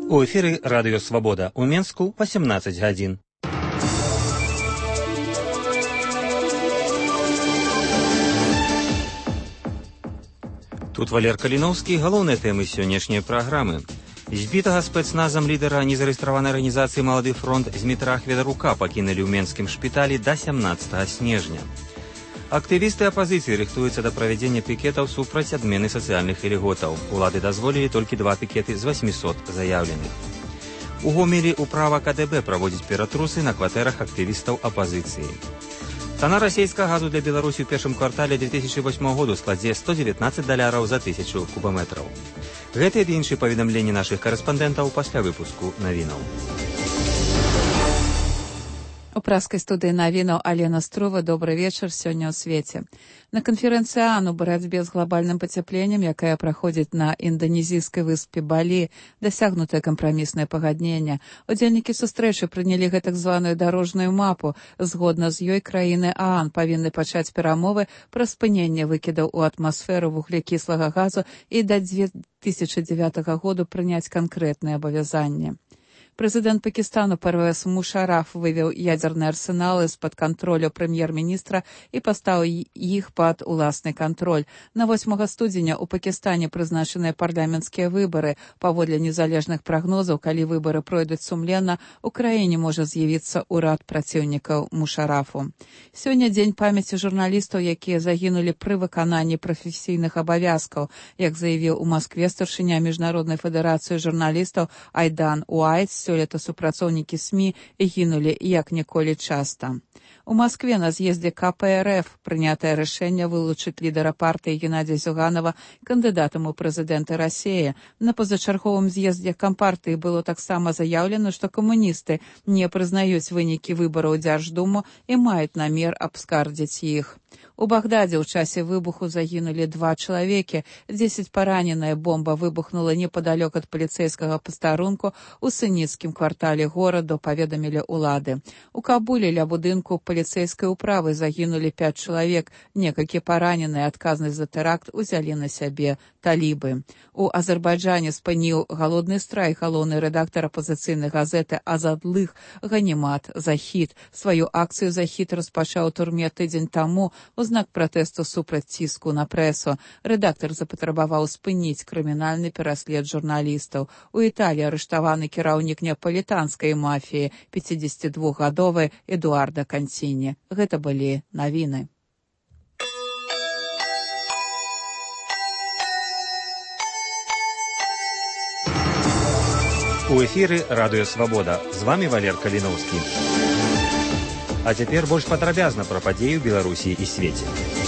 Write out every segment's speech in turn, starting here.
У эфіры радыё Свабода. У Менску 18 гадзін. Тут Валер Каліноўскі, галоўныя тэмы сённяшняй праграмы. Збітага спецназам лідара незарэгістраванай арганізацыі «Малады фронт» Змітра Хведарука пакінулі ў менскім шпіталі да 17 снежня. Актывісты апазіцыі рыхтуюцца да правядзення пікетаў супраць адмены сацыяльных ільготаў. Улады дазволілі толькі 2 пікеты з 800 заяўленых. У Гомелі ўправа КДБ праводзіць ператрусы на кватэрах актывістаў апазіцыі. Цана расійскага газу для Беларусі ў першым квартале 2008 году складзе $119 за 1000 кубаметраў. Гэтыя і іншыя паведамленні нашых карэспандэнтаў пасля выпуску навінаў. У праскай студыі навінаў Алена Струва. Добры вечар сёння ў свеце. На канферэнцыі ААН у барацьбе з глобальным пацяпленнем, якая праходзіць на інданезійскай выспе Балі, дасягнутае кампраміснае пагадненне. Удзельнікі сустрэчы прынялі гэтак званую дарожную мапу. Згодна з ёй краіны ААН павінны пачаць перамовы пра спыненне выкідаў у атмасферу вуглекіслага газу і да 2009 году прыняць канкрэтныя абавязанні. Прэзідэнт Пакістану Парвез Мушараф вывеў ядзерныя арсеналы з-пад кантролю прэм'ер-міністра і паставіў іх пад уласны кантроль. На 8 студзеня ў Пакістане прызначаныя парламенцкія выбары. Паводле незалежных прагнозаў, калі выбары пройдуць сумленна, у краіне можа з'явіцца ўрад праціўнікаў Мушарафу. Сёння дзень памяці журналістаў, якія загінулі пры выкананні прафесійных абавязкаў. Як заявіў у Маскве старшыня Міжнароднай федэрацыі журналістаў Айдан Уайт, сёлета супрацоўнікі СМІ гінулі як ніколі часта. У Маскве на з'ездзе КПРФ прынятае рашэнне вылучыць лідара партыі Геннадзія Зюганова кандыдатам у прэзідэнты Расіі. На пазачарговым з'ездзе кампартыі было таксама заяўлена, што камуністы не прызнаюць вынікі выбараў у Дзярждуму і маюць намер абскардзіць іх. У Багдадзе ў часе выбуху загінулі 2 чалавекі, 10 параненыя. Бомба выбухнула непадалёк ад паліцэйскага пастарунку ў суніцкім квартале гораду, паведамілі ўлады. У Кабуле ля будынку паліцэйскай управы загінулі 5 чалавек, некалькі параненыя. Адказнасць за тэракт узялі на сябе талібы. У Азербайджане спыніў галодны страйк галоўны рэдактар апазіцыйнай газеты «Азадлых» Ганімат Захід. Сваю акцыю Захід распачаў у турме тыдзень таму у знак пратэсту супраць ціску на прэсу. Рэдактар запатрабаваў спыніць крымінальны пераслед журналістаў. У Італіі арыштаваны кіраўнік неапалітанскай мафіі, 52-гадовы Эдуарда Кантіні. Гэта былі навіны. У эфіры радыё Свабода. З вами Валер Каліноўскі. А цяпер больш падрабязна пра падзеі ў Беларусі і свеце.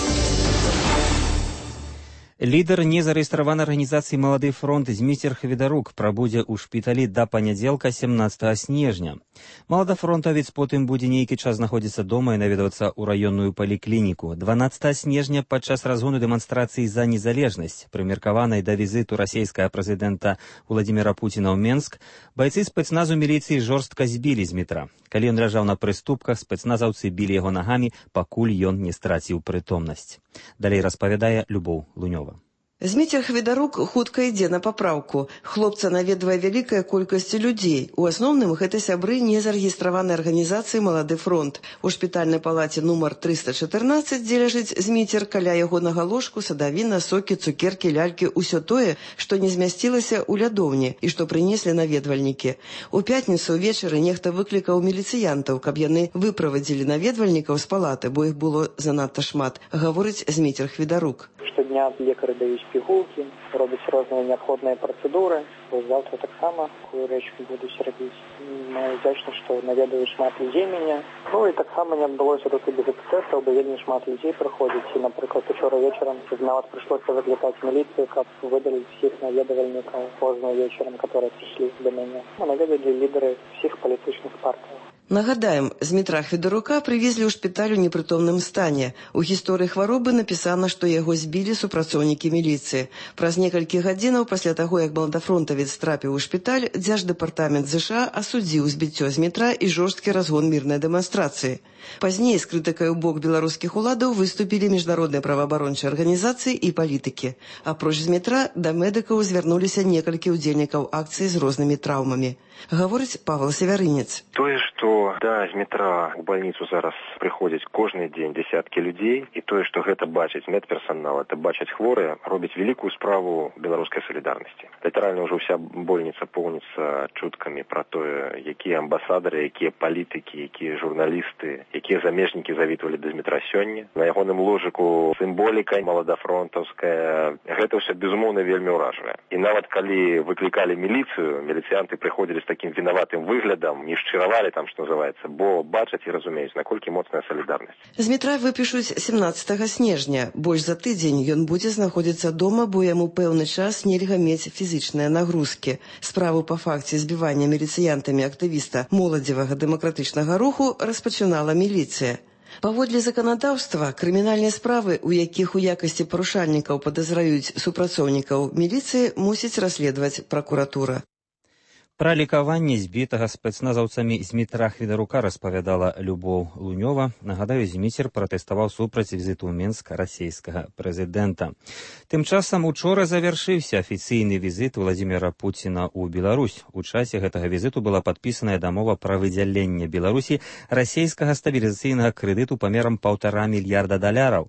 Лідар незарэгістраванай арганізацыі «Малады фронт» Зміцер Хведарук прабудзе ў шпіталі да панядзелка 17 снежня. Маладафронтавец потым будзе нейкі час знаходзіцца дома і наведвацца ў раённую паліклініку. 12 снежня падчас разгону дэманстрацыі за незалежнасць, прымеркаванай да візіту расійскага прэзідэнта Владзіміра Пуціна ў Менск, байцы спецназу міліцыі жорстка збілі Змітра. Калі ён ляжаў на прыступках, спецназаўцы білі яго нагамі, пакуль ён не страціў прытомнасць. Далей распавядае Любоў Лунёва. Зміцер Хведарук хутка ідзе на папраўку. Хлопца наведвае вялікая колькасць людзей. У асноўным гэта сябры незарэгістраванай арганізацыі «Малады фронт». У шпітальнай палаце нумар 314, дзе ляжыць Зміцер, каля ягонага ложку садавіна, сокі, цукеркі, лялькі, усё тое, што не змясцілася ў лядоўні і што прынеслі наведвальнікі. У пятніцу ўвечары нехта выклікаў міліцыянтаў, каб яны выправадзілі наведвальнікаў з палаты, бо іх было занадта шмат, гаворыць Зміцер Хведарук. Штодня лекары даюць пігулкі, робяць розныя неабходныя працэдуры. Заўтра таксама такую рэч будуць рабіць. Мы вдзячны, што наведаюць шмат людзей мяне. Ну і таксама не адбылося тут і без эксцэсаў, бо вельмі шмат людзей прыходзіць. І, напрыклад, учора вечарам нават прыйшлося выклікаць міліцыю, каб выдаліць всіх наведавальнікаў позна вечарам, которые прыйшлі да мяне. Мы наведалі лідары всіх палітычных партый. Нагадаем, Змітра Хведарука прывезлі ў шпіталь у непрытомным стане. У гісторыі хваробы напісана, што яго збілі супрацоўнікі міліцыі. Праз некалькі гадзінаў пасля таго, як маладафронтавец трапіў у шпіталь, Дзярждэпартамент ЗША асудзіў збіццё Змітра і жорсткі разгон мірнай дэманстрацыі. Пазней з крытыкай у бок беларускіх уладаў выступілі міжнародныя праваабарончыя арганізацыі і палітыкі. Апроч Змітра, да медыкаў звярнуліся некалькі ўдзельнікаў акцыі з рознымі траўмамі. Гаворыць Павел Севярынец. Тое, што да Змітра ў бальніцу зараз прыходзяць кожны дзень дзесяткі людзей, і тое, што гэта бачыць медперсанал, это бачаць хворыя, робіць вялікую справу беларускай салідарнасці. Літаральна ўжо ўся больніца поўніцца чуткамі пра тое, якія амбасадары, якія палітыкі, якія журналісты, якія замежнікі завітвалі да Змітра сёння. На ягоным ложыку сімволіка маладафронтаўская. Гэта ўсё, безумоўна, вельмі ўражвае. І нават калі выклікалі міліцыю, міліцыянты прыходзілі з такім вінаватым выглядам, не шчыравалі там, што называецца, бо бачаць і разумеюць, наколькі моцная салідарнасць. Змітра выпішуць 17 снежня. Больш за тыдзень ён будзе знаходзіцца дома, бо яму пэўны час нельга мець фізічныя нагрузкі. Справу па факце збівання міліцыянтамі актывіста моладзевага дэмакратычнага руху распачынала міліцыя. Паводле заканадаўства, крымінальныя справы, у якіх у якасці парушальнікаў падазраюць супрацоўнікаў міліцыі, мусіць расследаваць пракуратура. Пра лікаванне збітага спецназаўцамі Змітра Хведарука распавядала Любоў Лунёва. Нагадаю, Зміцер пратэставаў супраць візіту ў Мінск расійскага прэзідэнта. Тым часам учора завяршыўся афіцыйны візіт Владзіміра Пуціна ў Беларусь. У часе гэтага візіту была падпісаная дамова пра выдзяленне Беларусі расійскага стабілізацыйнага крэдыту памерам $1,5 мільярда,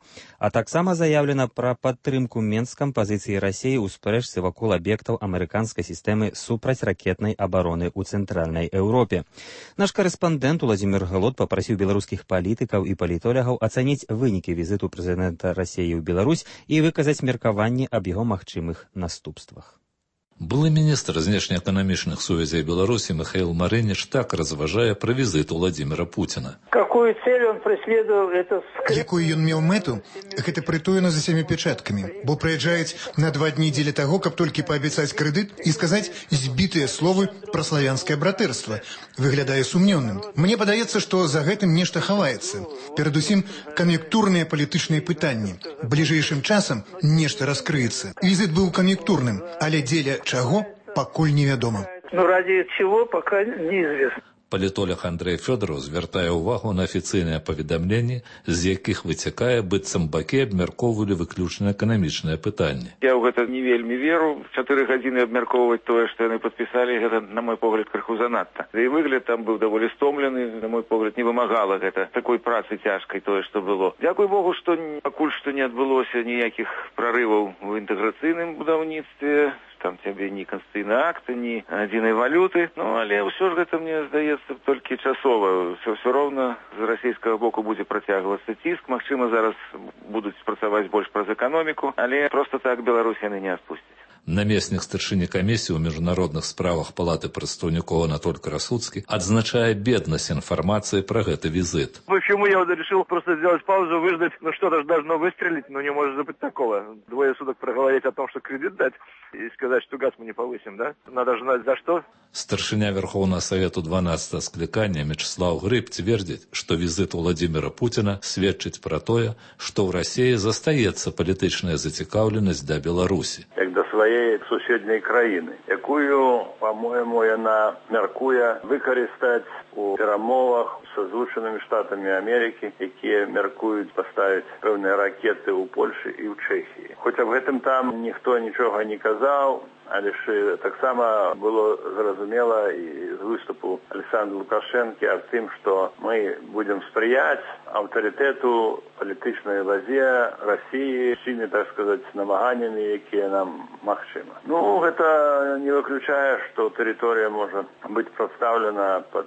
а таксама заявлена пра падтрымку Менскам пазіцыі Расіі ў спрэчцы вакол аб'ектаў амерыканскай сістэмы супрацьракетнай обороны ў цэнтральнай Еўропе. Наш карэспандэнт Уладзімір Галод папрасіў беларускіх палітыкаў і палітолягаў ацаніць вынікі візіту прэзідэнта Расіі ў Беларусь і выказаць меркаванне аб яго магчымых наступствах. Былы міністр знешнеэканамічных сувязей Беларусі Михаил Марыніч так разважае пра візит Владзіміра Пуціна. Какую цель он преследовал, это скрыто. Якую ён меў мэту, гэта прытоена за 7 печаткамі, бо прыязджаюць на 2 дні дзеля таго, каб толькі паабяцаць крэдыт і сказаць збітыя словы пра славянскае братэрства. Выглядае сумнёвным. Мне падаецца, што за гэтым нешта хаваецца. Перадусім, кан'юнктурныя палітычныя пытанні. Бліжэйшым часам нешта раскрыецца. Візит быў кан'юнктурным, але дзеля чаго, пакуль невядома. Но ради чего, пока неизвестно. Палітолог Андрэй Фёдораў звяртае ўвагу на афіцыйныя паведамленні, з якіх выцякае, быццам бакі абмяркоўвалі выключна эканамічныя пытанні. Я ў гэта не вельмі веру. 4 гадзіны абмяркоўваць тое, што яны падпісалі, гэта, на мой погляд, крыху занадта. Да і выгляд там быў даволі стомлены, на мой погляд, не вымагала гэта такой працы цяжкай тое, што было. Дзякуй Богу, што пакуль што не адбылося ніякіх прарываў у інтэграцыйным будаўніцтве. Там цябе ні канстытуцыйныя акты, ні адзінай валюты. Ну, але ўсё ж гэта, мне здаецца, толькі часова. Все роўна з расійскага боку будзе працягвацца ціск. Магчыма, зараз будуць працаваць больш праз эканоміку, але проста так Беларусь яны не адпусцяць. Намеснік старшыні камісіі ў міжнародных справах Палаты прадстаўнікоў Анатоль Красуцкі адзначае беднасць інфармацыі пра гэты візит. Почему я решил просто сделать паузу, выждать, что-то же должно выстрелить, но не может быть такого. 2 суток проговорить о том, что кредит дать, и сказать, что газ мы не повысим, да? Надо же знать за что. Старшыня Верховного Совету 12 склікання Мячеслав Грыб цвердзіць, што візит Владзіміра Пуціна сведчыць пра тое, што ў Расіі застаецца палітычная зацікаўленасць да Беларусі. Як да сваёй суседняй краіны, якую, по-моему, яна мяркуе выкарыстаць у перамовах са Злучанымі Штатамі Амерыкі, якія мяркуюць паставіць пэўныя ракеты ў Польшы і ў Чэхіі. Хоць аб гэтым там ніхто нічога не казаў, але ж таксама было зразумела і з выступу Александра Лукашэнкі аб тым, што мы будзем спрыяць аўтарытэту палітычнай лазе Расіі усімі, так сказаць, намаганнямі, якія нам магчыма. Ну, гэта не выключае, што тэрыторыя можа быць прадстаўлена пад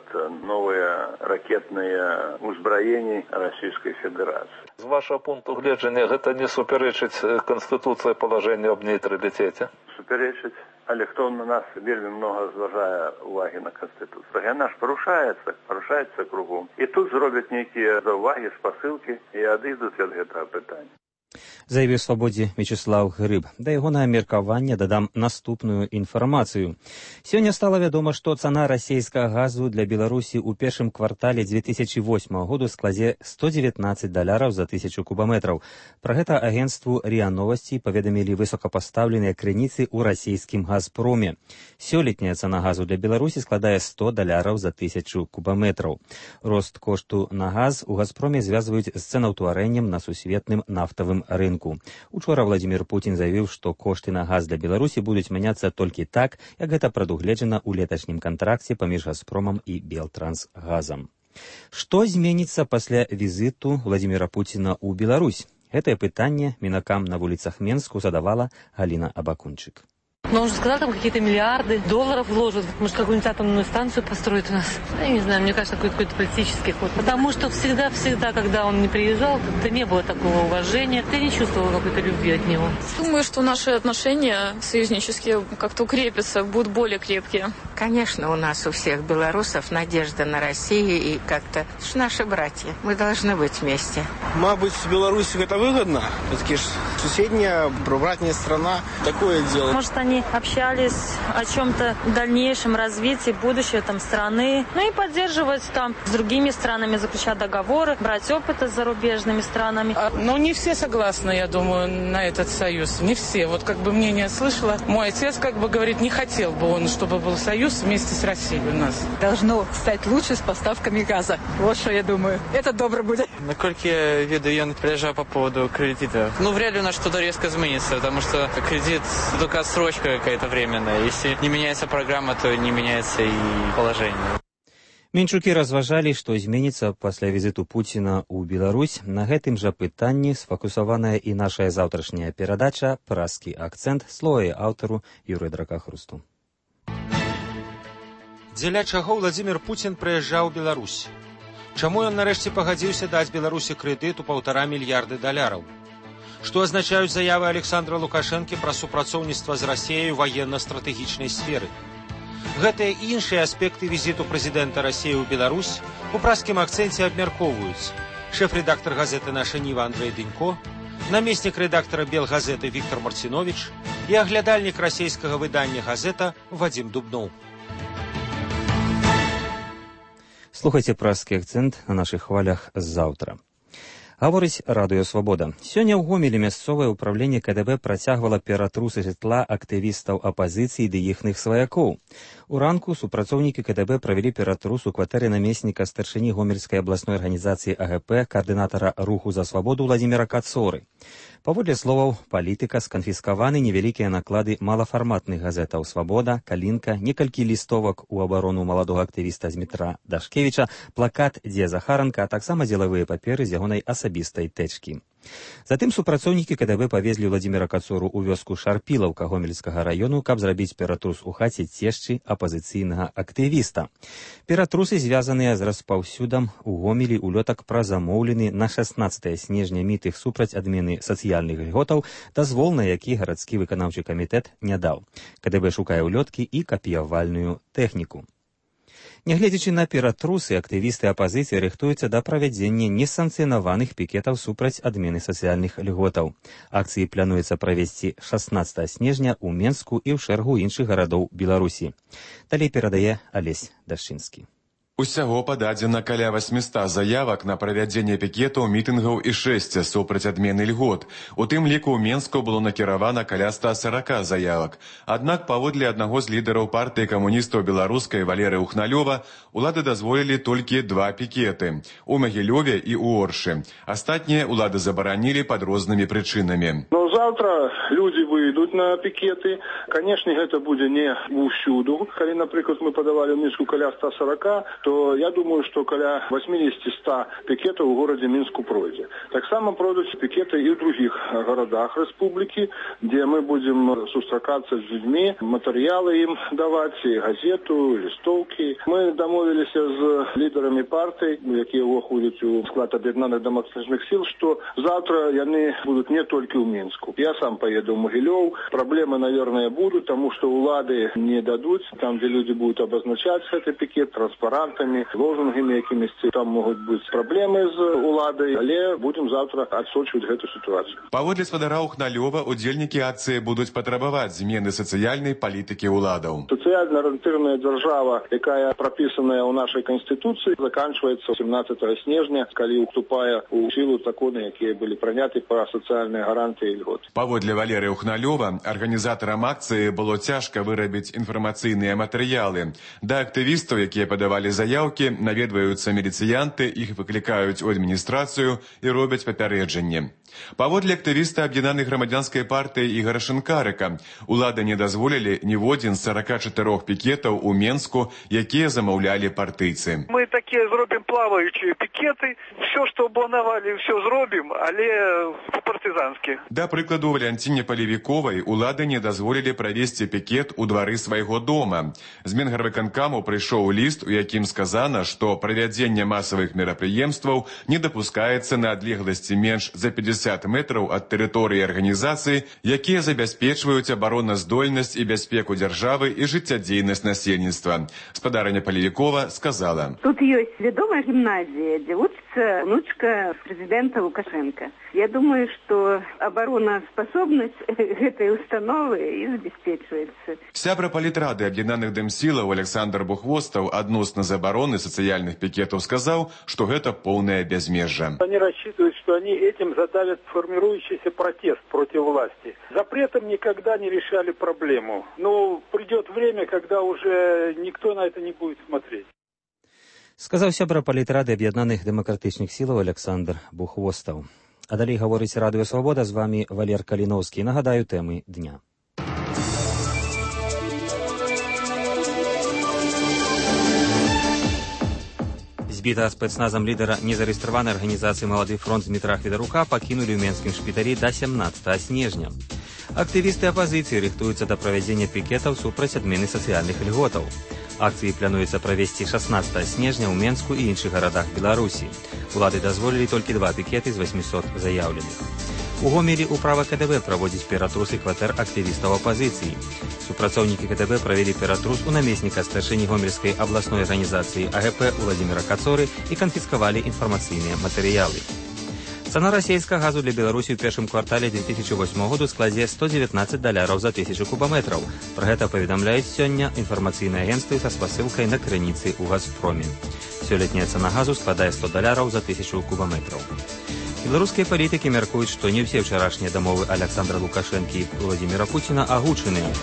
новыя ракетныя ўзбраенні Расійскай Федэрацыі. З вашага пункту гледжання гэта не супярэчыць Канстытуцыі палажэння аб нейтралітэце? Супярэчыць, але хто на нас вельмі многа зважае увагі на Канстытуцыю. Яна ж парушаецца кругом. І тут зробяць нейкія заўвагі, спасылкі і адыдуць ад гэтага пытання. заявіў Свабодзе Вячеслав Грыб. Да ягонага меркавання дадам наступную інфармацыю. Сёння стала вядома, што цана расійскага газу для Беларусі ў першым квартале 2008 году складзе $119 за 1000 кубаметраў. Пра гэта агенцтву РИА Новости паведамілі высокапастаўленыя крыніцы ў расійскім газпроме. Сёлетняя цана газу для Беларусі складае $100 за 1000 кубаметраў. Рост кошту на газ у газпроме звязваюць з цэнаўтварэннем на сусветным нафтавым рынку. Учора Владимир Путин заявіў, што кошты на газ для Беларусі будуць мяняцца толькі так, як гэта прадугледжана ў леташнім кантракце паміж Газпромам і Белтрансгазам. Што зменіцца пасля візіту Владимира Путина ў Беларусь? Гэтае пытанне мінакам на вуліцах Менску задавала Галина Абакунчик. Но он же сказал, там какие-то миллиарды долларов вложат. Может, какую-нибудь атомную станцию построить у нас? Я не знаю, мне кажется, какой-то политический ход. Потому что всегда, когда он не приезжал, как-то не было такого уважения. Ты не чувствовала какой-то любви от него. Думаю, что наши отношения союзнические как-то укрепятся, будут более крепкие. Конечно, у нас у всех белорусов надежда на Россию и как-то... Это ж наши братья. Мы должны быть вместе. Мабуть, Беларуси это выгодно. Все-таки соседняя, братняя страна. Такое дело. Может, они общались о чем-то дальнейшем развитии, будущего там страны. Ну и поддерживать там с другими странами, заключать договоры, брать опыт с зарубежными странами. Ну, не все согласны, я думаю, на этот союз. Не все. Вот как бы мнение слышала. Мой отец как бы говорит, не хотел бы он, чтобы был союз вместе с Россией у нас. Должно стать лучше с поставками газа. Вот что я думаю. Это добро будет. Насколько я ведаю, я приезжаю по поводу кредита. Ну, вряд ли у нас что-то резко изменится, потому что кредит только отсрочка какая-то временная. Если не меняется программа, то не меняется и положение. Менчукі разважалі, што зменіцца пасля візіту Пуціна ў Беларусь. На гэтым жа пытанні сфокусаваная і нашая заўтрашняя перадача «Празкі акцэнт», слово аўтару Юрыя Дракахрусту. Дзеля чаго Владимир Путин прыязджаў у Беларусь? Чаму ён нарэшце пагадзіўся даць Беларусі крэдыт у $1,5 мільярда? Што азначаюць заявы Александра Лукашэнкі пра супрацоўніцтва з Расіяй у ваенна-стратэгічнай сферы? Гэтыя і іншыя аспекты візіту прэзідэнта Расіі ў Беларусь у празкім акцэнце абмяркоўваюць шэф-рэдактар газеты «Наша Ніва» Андрэй Дынько, намеснік рэдактара «Белгазеты» Віктор Марціновіч і аглядальнік расійскага выдання «Газета» Вадзім Дубноў. Слухайце празкі акцэнт на нашых хвалях заўтра. Гаворыць Радыё Свабода. Сёння ў Гомелі мясцовае ўправленне КДБ працягвала ператрусы жытла актывістаў апазіцыі ды іхных сваякоў. У ранку супрацоўнікі КДБ правялі ператрус у кватэры намесніка старшыні Гомельскай абласной арганізацыі АГП, каардынатара руху за свабоду Владимира Кацоры. Паводле словаў палітыка, сканфіскаваны невялікія наклады малафарматных газетаў «Свабода», «Калінка», некалькі лістовак у абарону маладога актывіста Змітра Дашкевіча, плакат «Дзе Захаранка», а таксама дзелавыя паперы з ягонай асабістай тэчкі. Затым супрацоўнікі КДБ павезлі Владимира Кацору ў вёску Шарпілаўка Гомельскага раёну, каб зрабіць ператрус у хаце цешчы апазіцыйнага актывіста. Ператрусы звязаныя з распаўсюдам у Гомелі улётак пра замоўлены на 16 снежня мітынг супраць адмены сацыяльных льготаў, дазвол на які гарадскі выканаўчы камітэт не даў. КДБ шукае ўлёткі і капіявальную тэхніку. Нягледзячы на ператрусы, актывісты апазіцыі рыхтуюцца да правядзення несанкцыянаваных пікетаў супраць адмены сацыяльных льготаў. Акцыі плануецца правесці 16 снежня ў Менску і ў шэрагу іншых гарадоў Беларусі. Далей перадае Алесь Дашчынскі. Усяго пададзена каля 800 заявак на правядзенне пікетаў, мітынгаў і шэсця супраць адмены льгот. У тым ліку ў Менску было накіравана каля 140 заявак. Аднак паводле аднаго з лідараў партыі камуністаў беларускай Валеры Ухналёва, улады дазволілі толькі 2 пікеты – у Магілёве і ў Оршы. Астатнія улады забаранілі пад рознымі прычынамі. Но завтра люди выйдут на пикеты. Конечно, это будет не усюду. Коли, например, мы подавали в Минску каля 140, то я думаю, что каля 80-100 пикетов в городе Минску пройдет. Так само пройдут пикеты и в других городах республики, где мы будем сустракаться с людьми, материалы им давать, и газету, листовки. Мы домовились с лидерами партий, которые входят в склад объединенных демократических сил, что завтра они будут не только в Минску. Петровку. Я сам поеду в Могилев. Проблемы, наверное, будут, потому что улады не дадут. Там, где люди будут обозначать этот пикет транспарантами, лозунгами якимись, там могут быть проблемы с уладой. Але будем завтра отсочивать эту ситуацию. Паводле спадара Ухналёва, удзельнікі акцыі будуць патрабаваць змены сацыяльнай палітыкі ўладаў. Социально-ориентированная держава, якая прописанная у нашей Конституции, заканчивается 17 снежня, коли уступая у силу законы, якія были приняты по социальной гарантии и льгот. Паводле Валерия Ухналёва, арганізатарам акцыі было цяжка вырабіць інфармацыйныя матэрыялы. Да актывістаў, якія падавалі заяўкі, наведваюцца міліцыянты, іх выклікаюць у адміністрацыю і робяць папярэджанне. Паводле актывіста аб'яднанай грамадзянскай партыі Ігора Шынкарыка, улады не дазволілі ніводзін з 44 пікетаў у Менску, якія замаўлялі партыйцы. Мы такія зробім плаваючыя пікеты, все, што планавалі, все зробім, але партызанскі. Да прыкладу, Валянціне Палевіковай улады не дазволілі правесці пікет у двары свайго дома. З Менгарвыканкаму прыйшоў ліст, у якім сказана, што правядзенне масавых мерапрыемстваў не дапускаецца на адлегласці менш за 50 метраў ад тэрыторыі арганізацыі, якія забяспечваюць абароназдольнасць і бяспеку дзяржавы і жыццядзейнасць насельніцтва. Спадарыня Палевікова сказала: Тут ёсць вядомая гімназія, дзе вучыцца унучка прэзідэнта Лукашенка. Я думаю, што абаронаспасобнасць гэтай установы і забяспечваецца. Сябра палітрады аб'яднаных дэмсілаў Александр Бухвостаў адносна забароны сацыяльных пікетаў сказаў, што гэта поўнае бязмежжа. Они рассчитывают, что они этим задавят формирующийся протест против власти. Запретом никогда не решали проблему. Но придет время, когда уже никто на это не будет смотреть. Сказаў сябра палітрады аб'яднаных дэмакратычных сілаў Александр Бухвостаў. А далей гаворыць Радыё Свабода, з вами Валер Каліноўскі. Нагадаю тэмы дня. Збітага спецназам лідара незарэгістраванай арганізацыі «Малады фронт» Дмітра Хведарука пакінулі ў Менскім шпіталі да 17 снежня. Актывісты апазіцыі рыхтуюцца да правядзення пікетаў супраць адмены сацыяльных льготаў. Акцыі плануецца правесці 16 снежня ў Менску і іншых гарадах Беларусі. Улады дазволілі толькі 2 пікеты з 800 заяўленых. У Гомелі ўправа КДБ праводзіць ператрусы кватэр актывістаў апазіцыі. Супрацоўнікі КДБ правялі ператрус у намесніка старшыні Гомельскай абласной арганізацыі АГП Уладзіміра Кацоры і канфіскавалі інфармацыйныя матэрыялы. Цана расійскага газу для Беларусі ў першым квартале 2008 году складзе $119 за 1000 кубаметраў. Пра гэта паведамляюць сёння інфармацыйныя агенцтвы са спасылкай на крыніцы ў Газпроме. Сёлетняя цана газу складае $100 за 1000 кубаметраў. Беларускія палітыкі мяркуюць, што не ўсе ўчарашнія дамовы Александра Лукашэнкі і Владзіміра Пуціна агучаныя.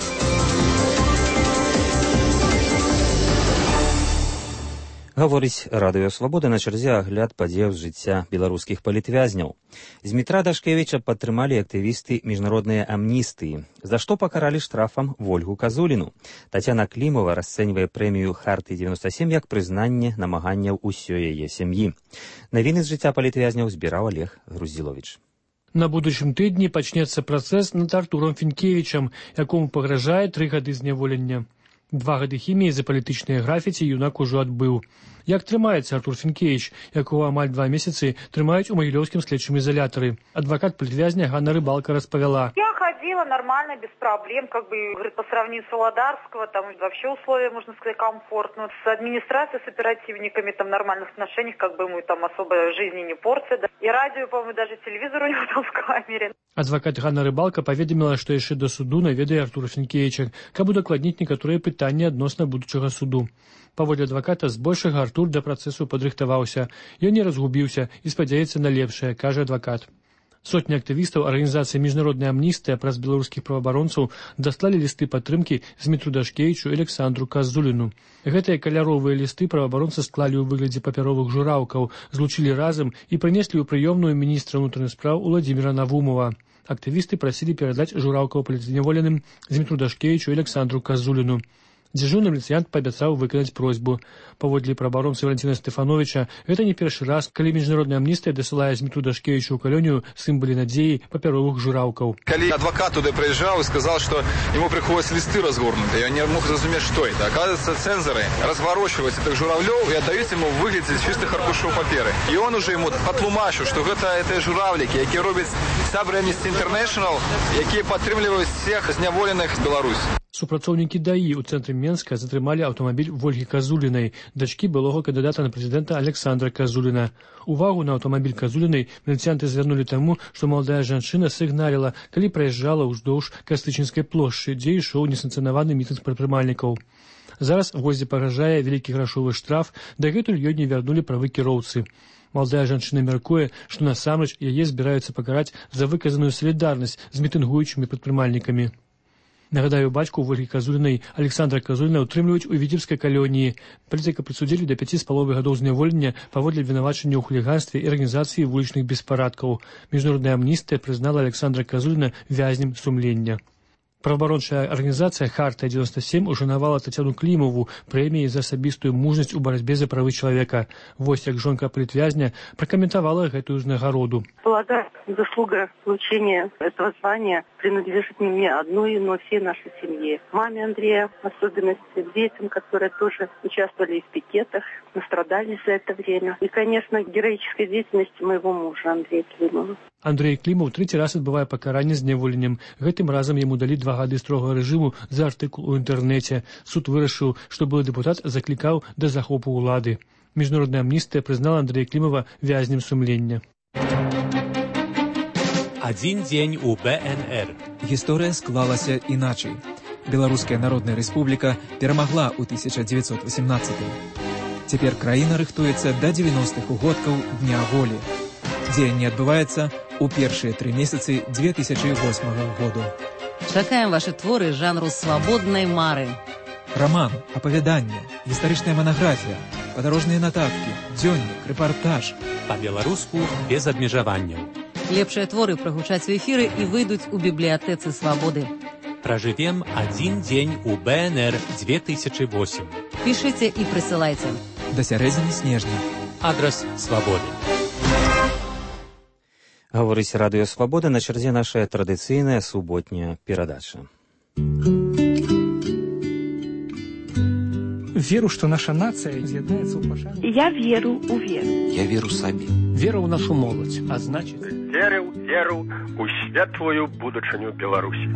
Гаворыць Радыё Свабода, на чарзе агляд падзеяў з жыцця беларускіх палітвязняў. Змітра Дашкевіча падтрымалі актывісты міжнароднай амністыі, за што пакаралі штрафам Вольгу Казуліну. Тацяна Клімова расцэньвае прэмію Харты 97 як прызнанне намаганняў усёй яе сям'і. Навіны з жыцця палітвязняў збіраў Олег Груздзіловіч. На будучым тыдні пачнецца працэс над Артуром Фінкевічам, якому пагражае 3 гады зняволення. 2 гады хіміі за палітычныя графіці юнак ужо адбыў. Як трымаецца Артур Фінкевіч, якого амаль 2 месяцы трымаюць у Магілёўскім следчым изолятары? Адвокат палітвязня Ганна Рыбалка распавяла. Я ходила нормально, без проблем, говорит, по сравнению с Володарского, там вообще условия, можно сказать, комфортно. С администрацией, с оперативниками, там, в нормальных отношениях, мы там особо жизни не портят. И радио, по-моему, даже телевизор у него там в камере. Адвокат Ганна Рыбалка паведаміла, што яшчэ да суду наведае Артура Фінкевіча, каб удакладніць некаторыя пытанні адносна будучага суду. Паводле адваката, збольшага Артур да працэсу падрыхтаваўся. Ён не разгубіўся і спадзяецца на лепшае, кажа адвакат. Сотні актывістаў арганізацыі міжнародная амністыя праз беларускіх праваабаронцаў даслалі лісты падтрымкі Змітру Дашкевічу і Александру Казуліну. Гэтыя каляровыя лісты праваабаронцы склалі ў выглядзе папяровых жураўкаў, злучылі разам і прынеслі ў прыёмную міністра ўнутраных спраў Уладзіміра Навумова. Актывісты прасілі перадаць жураўкаў палітзняволеным Змітру Дашкевічу і Александру Казуліну. Дзяжурны міліцыянт паабяцаў выканаць просьбу. Паводле праваабаронцы Валентина Стефановича, гэта не першы раз, калі міжнародная амністыя дасылае Змітру Дашкевічу ў калонію сімвалы надзеі папяровых жураўкаў. Калі адвокат туды прыязджаў і сказал, што ему приходят листы разгорнутые, я не мог зразумець, что это. Оказывается, цензоры разворачивают этих журавлёв и отдают ему в выглядзе чистых аркушаў паперы. И он уже ему патлумачыў, что гэта журавлікі, якія робяць сябры Amnesty International, якія падтрымліваюць всех зняволеных з Беларусі. Супрацоўнікі ДАІ ў цэнтры Менска затрымалі аўтамабіль Вольгі Казулінай, дачкі былога кандыдата на прэзідэнта Александра Казуліна. Увагу на аўтамабіль Казулінай міліцыянты звярнулі таму, што маладая жанчына сігналіла, калі праязджала ўздоўж Кастычынскай плошчы, дзе ішоў несанкцыянаваны мітынг прадпрымальнікаў. Зараз гоздзе пагражае вялікі грашовы штраф, дагэтуль ёй не вярнулі правы кіроўцы. Маладая жанчына мяркуе, што насамрэч яе збіраюцца пакараць за выказаную салідарнасць з мітынгуючымі прадпрымальнікамі. Нагадаю, бацьку Вольгі Казулінай Александра Казуліна ўтрымліваюць у відзебскай калоніі. Палітыка прысудзілі да 5,5 гадоў зняволення паводле абвінавачання ў хуліганстве і арганізацыі вулічных беспарадкаў. Міжнародная амністыя прызнала Александра Казуліна вязнем сумлення. Праваабарончая арганізацыя «Хартыя-97» ужанавала Тацяну Клімову прэміяй за асабістую мужнасць у барацьбе за правы чалавека. Вось як жонка палітвязня пракаментавала гэтую ўзнагароду. Полагаю, заслуга получения этого звания принадлежит не мне одной, но всей нашей семье. Маме Андрея, в особенности детям, которые тоже участвовали в пикетах, настрадались за это время. И, конечно, героической деятельности моего мужа Андрея Климова. Андрей Клімов трэці раз адбывае пакаранне зняволеннем. Гэтым разам яму далі 2 гады строгага рэжыму за артыкул у інтэрнэце. Суд вырашыў, што былы дэпутат заклікаў да захопу ўлады. Міжнародная амністыя прызнала Андрея Клімова вязнем сумлення. Адзін дзень у БНР. Гісторыя склалася іначай. Беларуская Народная Рэспубліка перамагла ў 1918-м. Цяпер краіна рыхтуецца да 90-х угодкаў Дня волі. Дзеянне адбываецца ў першыя 3 месяцы 2008 году. Чакаем ваши творы жанру свабоднай мары. Роман, апавяданне, гістарычная манаграфія, падарожныя нататкі, дзённік, рэпартаж. Па-беларуску без абмежаванняў. Лепшыя творы прагучаць у эфіры і выйдуць у бібліятэцы свабоды. Пражывем адзін дзень у БНР 2008. Пішыце і прысылайце. Да сярэдзіны снежня. Адрас свабоды. Гаворыць радыё «Свабода», на чарзе наша традыцыйная суботняя перадача. Веру, што наша нацыя з'яднаецца ў пашане. Я веру ў веру. Я веру сабе. Вера ў нашу моладзь, а значыць... Веру ў светлую будучыню Беларусі.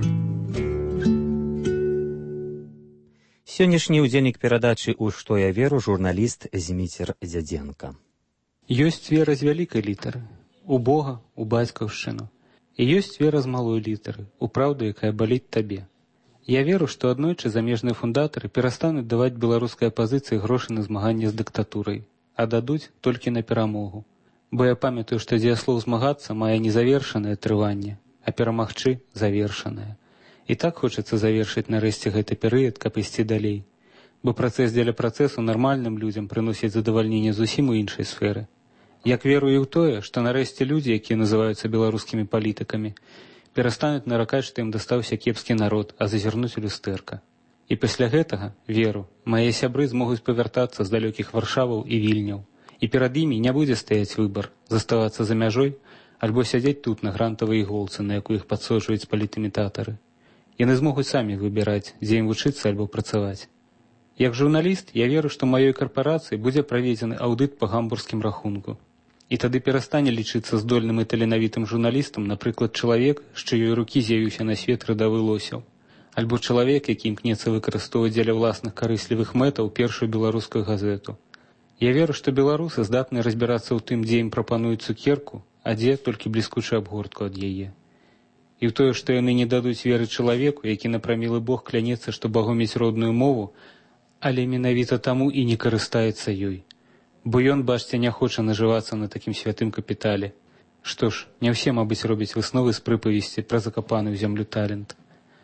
Сённяшні ўдзельнік перадачы «У што я веру» журналіст Зміцер Дзядзенка. Ёсць вера з вялікай літары. У Бога, у бацькаўшчыну. І ёсць вера з малой літары, у праўду, якая баліць табе. Я веру, што аднойчы замежныя фундатары перастануць даваць беларускай апазіцыі грошы на змаганне з дыктатурай, а дадуць толькі на перамогу. Бо я памятаю, што дзеяслоў змагацца мае незавершанае трыванне, а перамагчы завершанае. І так хочацца завершыць нарэшце гэты перыяд, каб ісці далей. Бо працэс дзеля працэсу нармальным людзям прыносіць задавальненне зусім у іншай сферы. Як верую ў тое, што нарэшце людзі, якія называюцца беларускімі палітыкамі, перастануць наракаць, што ім дастаўся кепскі народ, а зазірнуць у люстэрка. І пасля гэтага, веру, мае сябры змогуць павяртацца з далёкіх Варшаваў і Вільняў. І перад імі не будзе стаяць выбар, заставацца за мяжой, альбо сядзець тут на грантавай іголцы, на якую іх падсоджваюць палітымітатары. Яны змогуць самі выбіраць, дзе ім вучыцца альбо працаваць. Як журналіст, я веру, што маёй карпорацыі будзе праведзены аўдыт па гамбургскім рахунку. І тады перастане лічыцца здольным і таленавітым журналістам, напрыклад, чалавек, з чыёй рукі з'явіўся на свет радавы Лосяў, альбо чалавек, які імкнецца выкарыстоўваць дзеля власных карыслівых мэтаў першую беларускую газету. Я веру, што беларусы здатны разбірацца ў тым, дзе ім прапануюць цукерку, а дзе толькі бліскучую абгортку ад яе. І ў тое, што яны не дадуць веры чалавеку, які напрамілы Бог клянецца, што Багу мець родную мову, але менавіта таму і не карыстаецца ёй. Бо ён, бачце, не хоча нажывацца на такім святым капітале. Што ж, не ўсе, мабыць, робяць высновы з прыпавесці пра закапаны ў зямлю талент.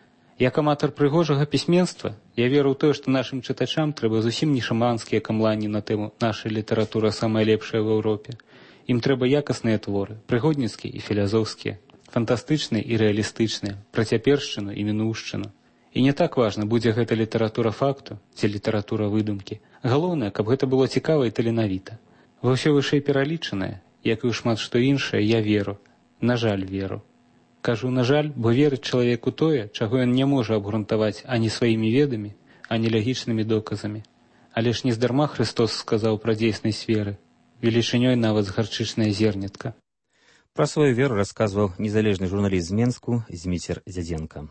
Як аматар прыгожага пісьменства, я веру ў тое, што нашым чытачам трэба зусім не шаманскія камланні на тэму «Наша літаратура самая лепшая в Еўропе». Ім трэба якасныя творы, прыгодніцкія і філязофскія, фантастычныя і рэалістычныя, пра цяпершчыну і мінуўшчыну. І не так важна, будзе гэта літаратура факту ці літаратура выдумкі. Галоўнае, каб гэта было цікава і таленавіта. Ва ўсё вышэй пералічанае, як і ў шмат што іншае, я веру. На жаль, веру. Кажу на жаль, бо верыць чалавеку тое, чаго ён не можа абгрунтаваць ані сваімі ведамі, ані лягічнымі доказамі. Але ж нездарма Христос сказаў пра дзейснасць веры, велічынёй нават з гарчычнае зернятка. Пра сваю веру расказваў незалежны журналіст з Менску Зміцер Дзядзенка.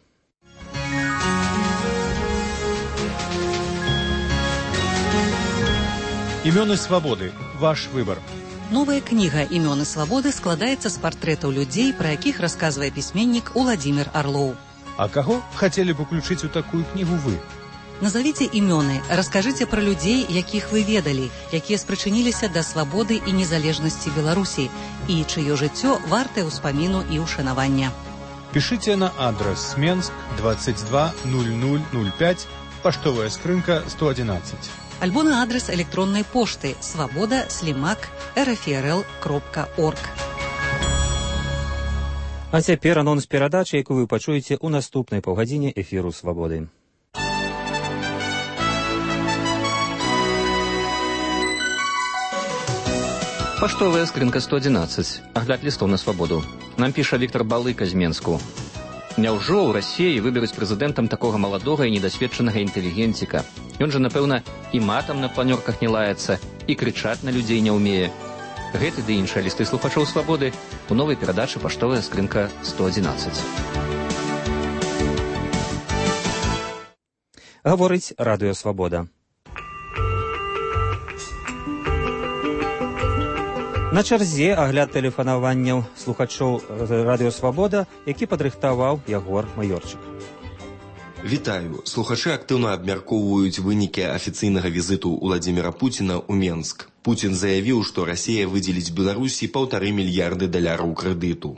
Імёны свабоды. Ваш выбар. Новая кніга «Імёны свабоды» складаецца з партрэтаў людзей, пра якіх расказвае пісьменнік Уладзімір Арлоў. А каго хацелі б уключыць у такую кнігу вы? Назавіце імёны, раскажыце пра людзей, якіх вы ведалі, якія спрычыніліся да свабоды і незалежнасці Беларусі, і чыё жыццё вартае ўспаміну і ўшанавання. Пішыце на адрес Менск 22 0005, паштовая скрынка 111. Альбо на адрес электроннай пошты svoboda@rfrl.org. А цяпер анонс перадачы, якую вы пачуеце ў наступнай паўгадзіне эфіру «Свабоды». Паштовая скрынка 111. Агляд лістоў на свабоду. Нам піша Віктор Балыка з Менску. Няўжо ў Расіі выберуць прэзідэнтам такога маладога і недасведчанага інтэлігенціка? Ён жа, напэўна, і матам на планёрках не лаецца, і крычаць на людзей не ўмее. Гэты ды іншыя лісты слухачоў свабоды у новай перадачы «Паштовая скрынка 111». Гаворыць радыё «Свабода». На чарзе агляд тэлефанаванняў слухачоў радыё «Свабода», які падрыхтаваў Ягор Маёрчык. Вітаю. Слухачы актыўна абмяркоўваюць вынікі афіцыйнага візіту Уладзіміра Пуціна ў Менск. Пуцін заявіў, што Расія выдзеліць Беларусі $1,5 мільярды крэдыту.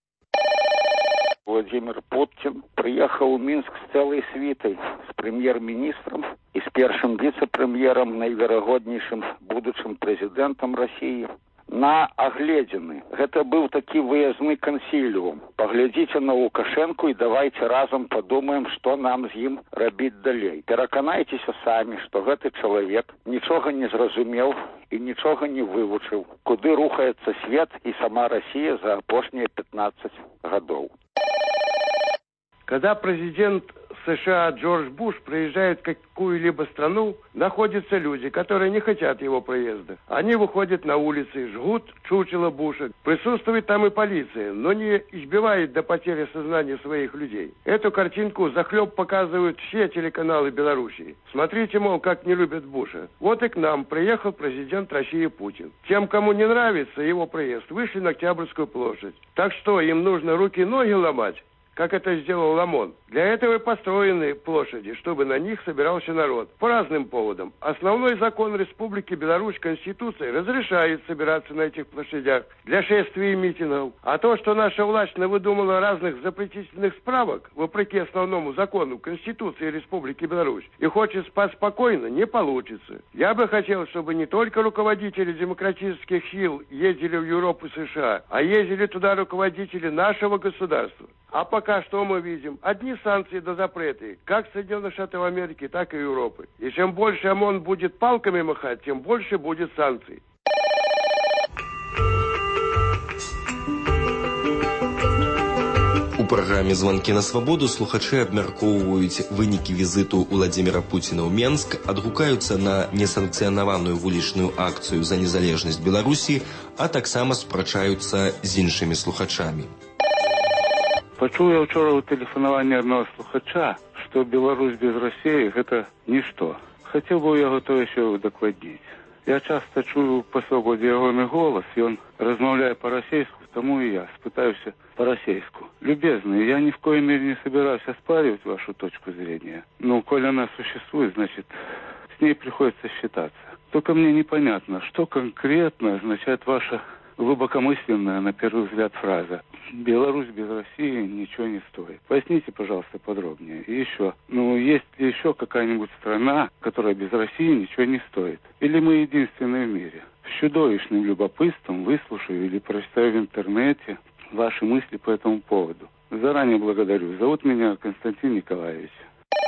Владимир Путин приехал в Минск с целой свитой, с премьер-министром и с первым вице-премьером, наивероятнейшим будущим президентом России, на агледзіны. Гэта быў такі выязны кансіліум. Паглядзіце на Лукашэнку і давайте разам падумаем, што нам з ім рабіць далей. Пераканайцеся самі, што гэты чалавек нічога не зразумеў і нічога не вывучыў, куды рухаецца свет і сама Россия за апошнія 15 гадоў. Когда президент США Джордж Буш приезжает в какую-либо страну, находятся люди, которые не хотят его проезда. Они выходят на улицы, жгут чучело Буша. Присутствует там и полиция, но не избивает до потери сознания своих людей. Эту картинку взахлеб показывают все телеканалы Белоруссии. Смотрите, мол, как не любят Буша. Вот и к нам приехал президент России Путин. Тем, кому не нравится его проезд, вышли на Октябрьскую площадь. Так что, им нужно руки и ноги ломать, как это сделал Ламон. Для этого и построены площади, чтобы на них собирался народ. По разным поводам. Основной закон Республики Беларусь, Конституция, разрешает собираться на этих площадях для шествий и митингов. А то, что наша власть навыдумала разных запретительных справок, вопреки основному закону Конституции Республики Беларусь, и хочет спать спокойно, не получится. Я бы хотел, чтобы не только руководители демократических сил ездили в Европу и США, а ездили туда руководители нашего государства. А пока что мы видим? Одни санкции до запреты, как Соединенных Штатов Америки, так и Европы. И чем больше ОМОН будет палками махать, тем больше будет санкций. У праграме «Званкі на свабоду» слухачы абмяркоўваюць вынікі візіту Уладзіміра Пуціна ў Менск, адгукаюцца на несанкцыянаваную вулічную акцыю за незалежнасць Беларусі, а таксама спрачаюцца з іншымі слухачамі. Пачуў я ўчора ў тэлефанаванні аднаго слухача, што Беларусь без Расіі – гэта нішто. Хацеў бы ў яго то яшчэ удакладніць. Я часта чую па свабодзе ягоны голас, ён размаўляе па-расейску, тому и я спытаюся по-российску. Любезный, я ни в коей мере не собираюсь оспаривать вашу точку зрения. Но коль она существует, значит, с ней приходится считаться. Только мне непонятно, что конкретно означает ваша глубокомысленная, на первый взгляд, фраза «Беларусь без России ничего не стоит». Поясните, пожалуйста, подробнее. И еще, есть ли еще какая-нибудь страна, которая без России ничего не стоит? Или мы единственные в мире? С чудовищным любопытством выслушаю или прочитаю в интернете ваши мысли по этому поводу. Заранее благодарю. Зовут меня Константин Николаевич.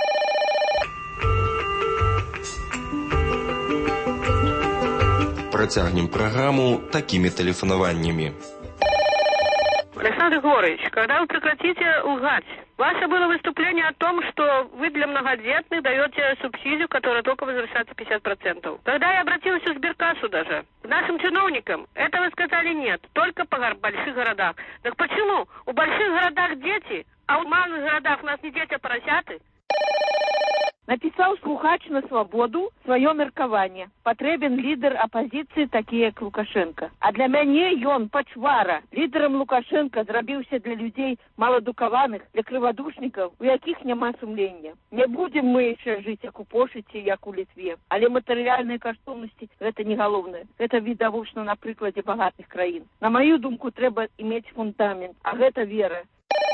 працягнем праграму такімі тэлефанаваннямі. Александр Егорович, когда вы прекратите лгать? Ваше было выступление о том, что вы для многодетных даете субсидию, которая только возвращается 50%. Когда я обратилась в сберкассу даже, к нашим чиновникам, это вы сказали нет, только по больших городах. Так почему? У больших городах дети, а у малых городах у нас не дети, а поросяты? Написал слухач на свободу свое меркаванне. Потребен лидер оппозиции, такі як Лукашенко. А для мяне ён пачвара. Лідерам Лукашенко зрабіўся для людзей маладукаваных, для крывадушнікаў, у якіх няма сумлення. Не будем мы яшчэ жыць як у Польшчы, як у Літве. Але матэрыяльныя каштоўнасці гэта не галоўнае. Гэта відавочна на прыкладзе багатых краін. На маю думку, трэба иметь фундамент, а гэта вера.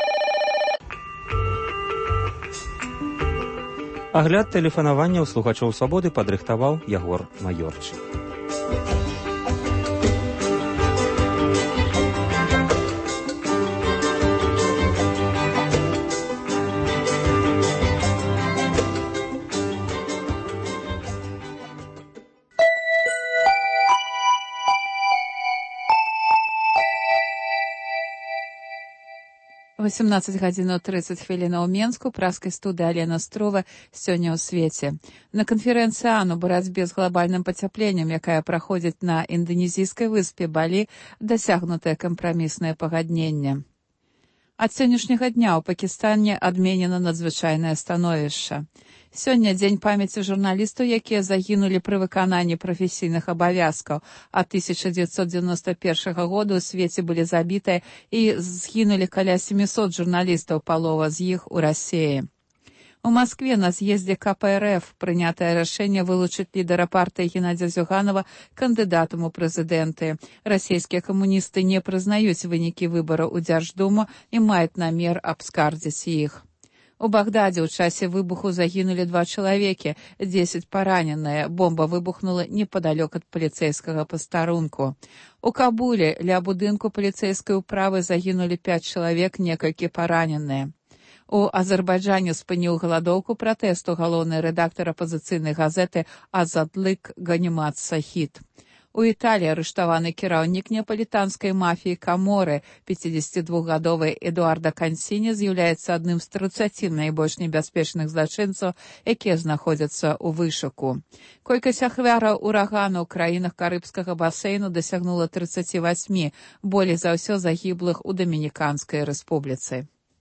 Агляд тэлефанавання ў слухачоў свабоды падрыхтаваў Ягор Маёрчык. — 18:30 ў Менску, праскай студыі Алена Строва сёння ў свеце. На канферэнцыі АН у барацьбе з глобальным пацяпленнем, якая праходзіць на інданезійскай выспе Балі, дасягнутае кампраміснае пагадненне. Ад сённяшняга дня ў Пакістане адменена надзвычайнае становішча. Сёння дзень памяці журналістаў, якія загінулі пры выкананні прафесійных абавязкаў. А 1991 года ў свеце былі забітыя і згінулі каля 700 журналістаў, палова з іх у Расіі. У Маскве на з'ездзе КПРФ прынятае рашэнне вылучыць лідара партыі Геннадзя Зюганова кандыдатам у прэзідэнты. Расійскія камуністы не прызнаюць вынікі выбараў у Дзярждуму і маюць намер абскардзіць іх. У Багдадзе ў часе выбуху загінулі 2 чалавекі, 10 параненыя. Бомба выбухнула непадалёк ад паліцэйскага пастарунку. У Кабуле ля будынку паліцэйскай управы загінулі 5 чалавек, некалькі параненыя. У Азербайджане спыніў галадоўку пратэсту галоўны рэдактар апазіцыйнай газеты Азадлык Ганимат Сахід. У Італіі арыштаваны кіраўнік неапалітанскай мафіі Каморы, 52-гадовы Эдуарда Кансіні, з'яўляецца адным з 30 найбольш небяспечных злачынцаў, якія знаходзяцца ў вышуку. Колькасць ахвяраў урагану ў краінах Карыбскага басейну дасягнула 38, болей за ўсё загіблых у Дамініканскай рэспубліцы.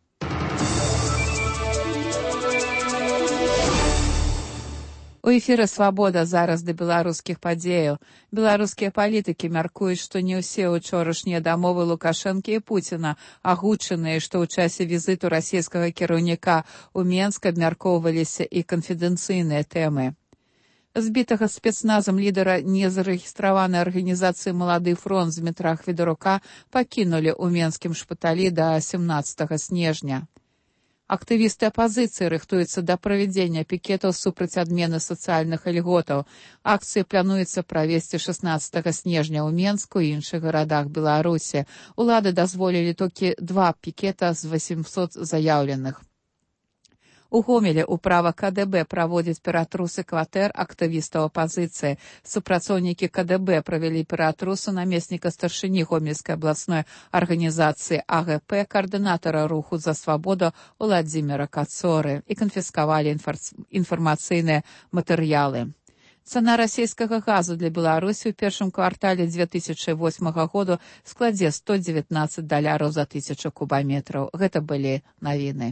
У эфіры «Свабода» зараз да беларускіх падзеяў. Беларускія палітыкі мяркуюць, што не ўсе учорашнія дамовы Лукашэнкі і Пуціна, агучаныя, што ў часе візіту расійскага кіраўніка ў Менск абмяркоўваліся і канфідэнцыйныя тэмы. Збітага спецназам лідара незарэгістраванай арганізацыі «Малады фронт» Змітра Хведарука пакінулі ў менскім шпыталі да 17 снежня. Актывісты апазіцыі рыхтуюцца да правядзення пікетаў супраць адмены сацыяльных ільготаў. Акцыі плануецца правесці 16 снежня ў Менску і іншых гарадах Беларусі. Улады дазволілі толькі 2 пікета з 800 заяўленых. У Гомелі ўправа КДБ праводзіць пераатрусы кватэр актывістаў апазіцыі. Супрацоўнікі КДБ правялі пераатрусу намесніка старшыні Гомельскай абласной арганізацыі АГП, каардынатара руху за свабоду Уладзіміра Кацоры і канфіскавалі інфармацыйныя матэрыялы. Цана расійскага газу для Беларусі ў першым квартале 2008 года складзе $119 за 1000 кубаметраў. Гэта былі навіны.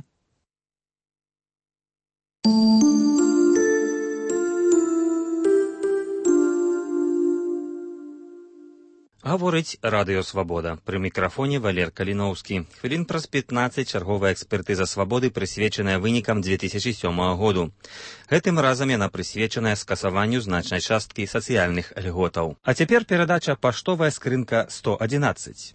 Гаворыць радыё «Свабода». Пры мікрафоне Валер Каліноўскі. Хвілін праз 15 чарговая экспертыза «Свабоды» прысвечаная вынікам 2007 году. Гэтым разам яна прысвечаная скасаванню значнай часткі сацыяльных льготаў. А цяпер перадача «Паштовая скрынка 111».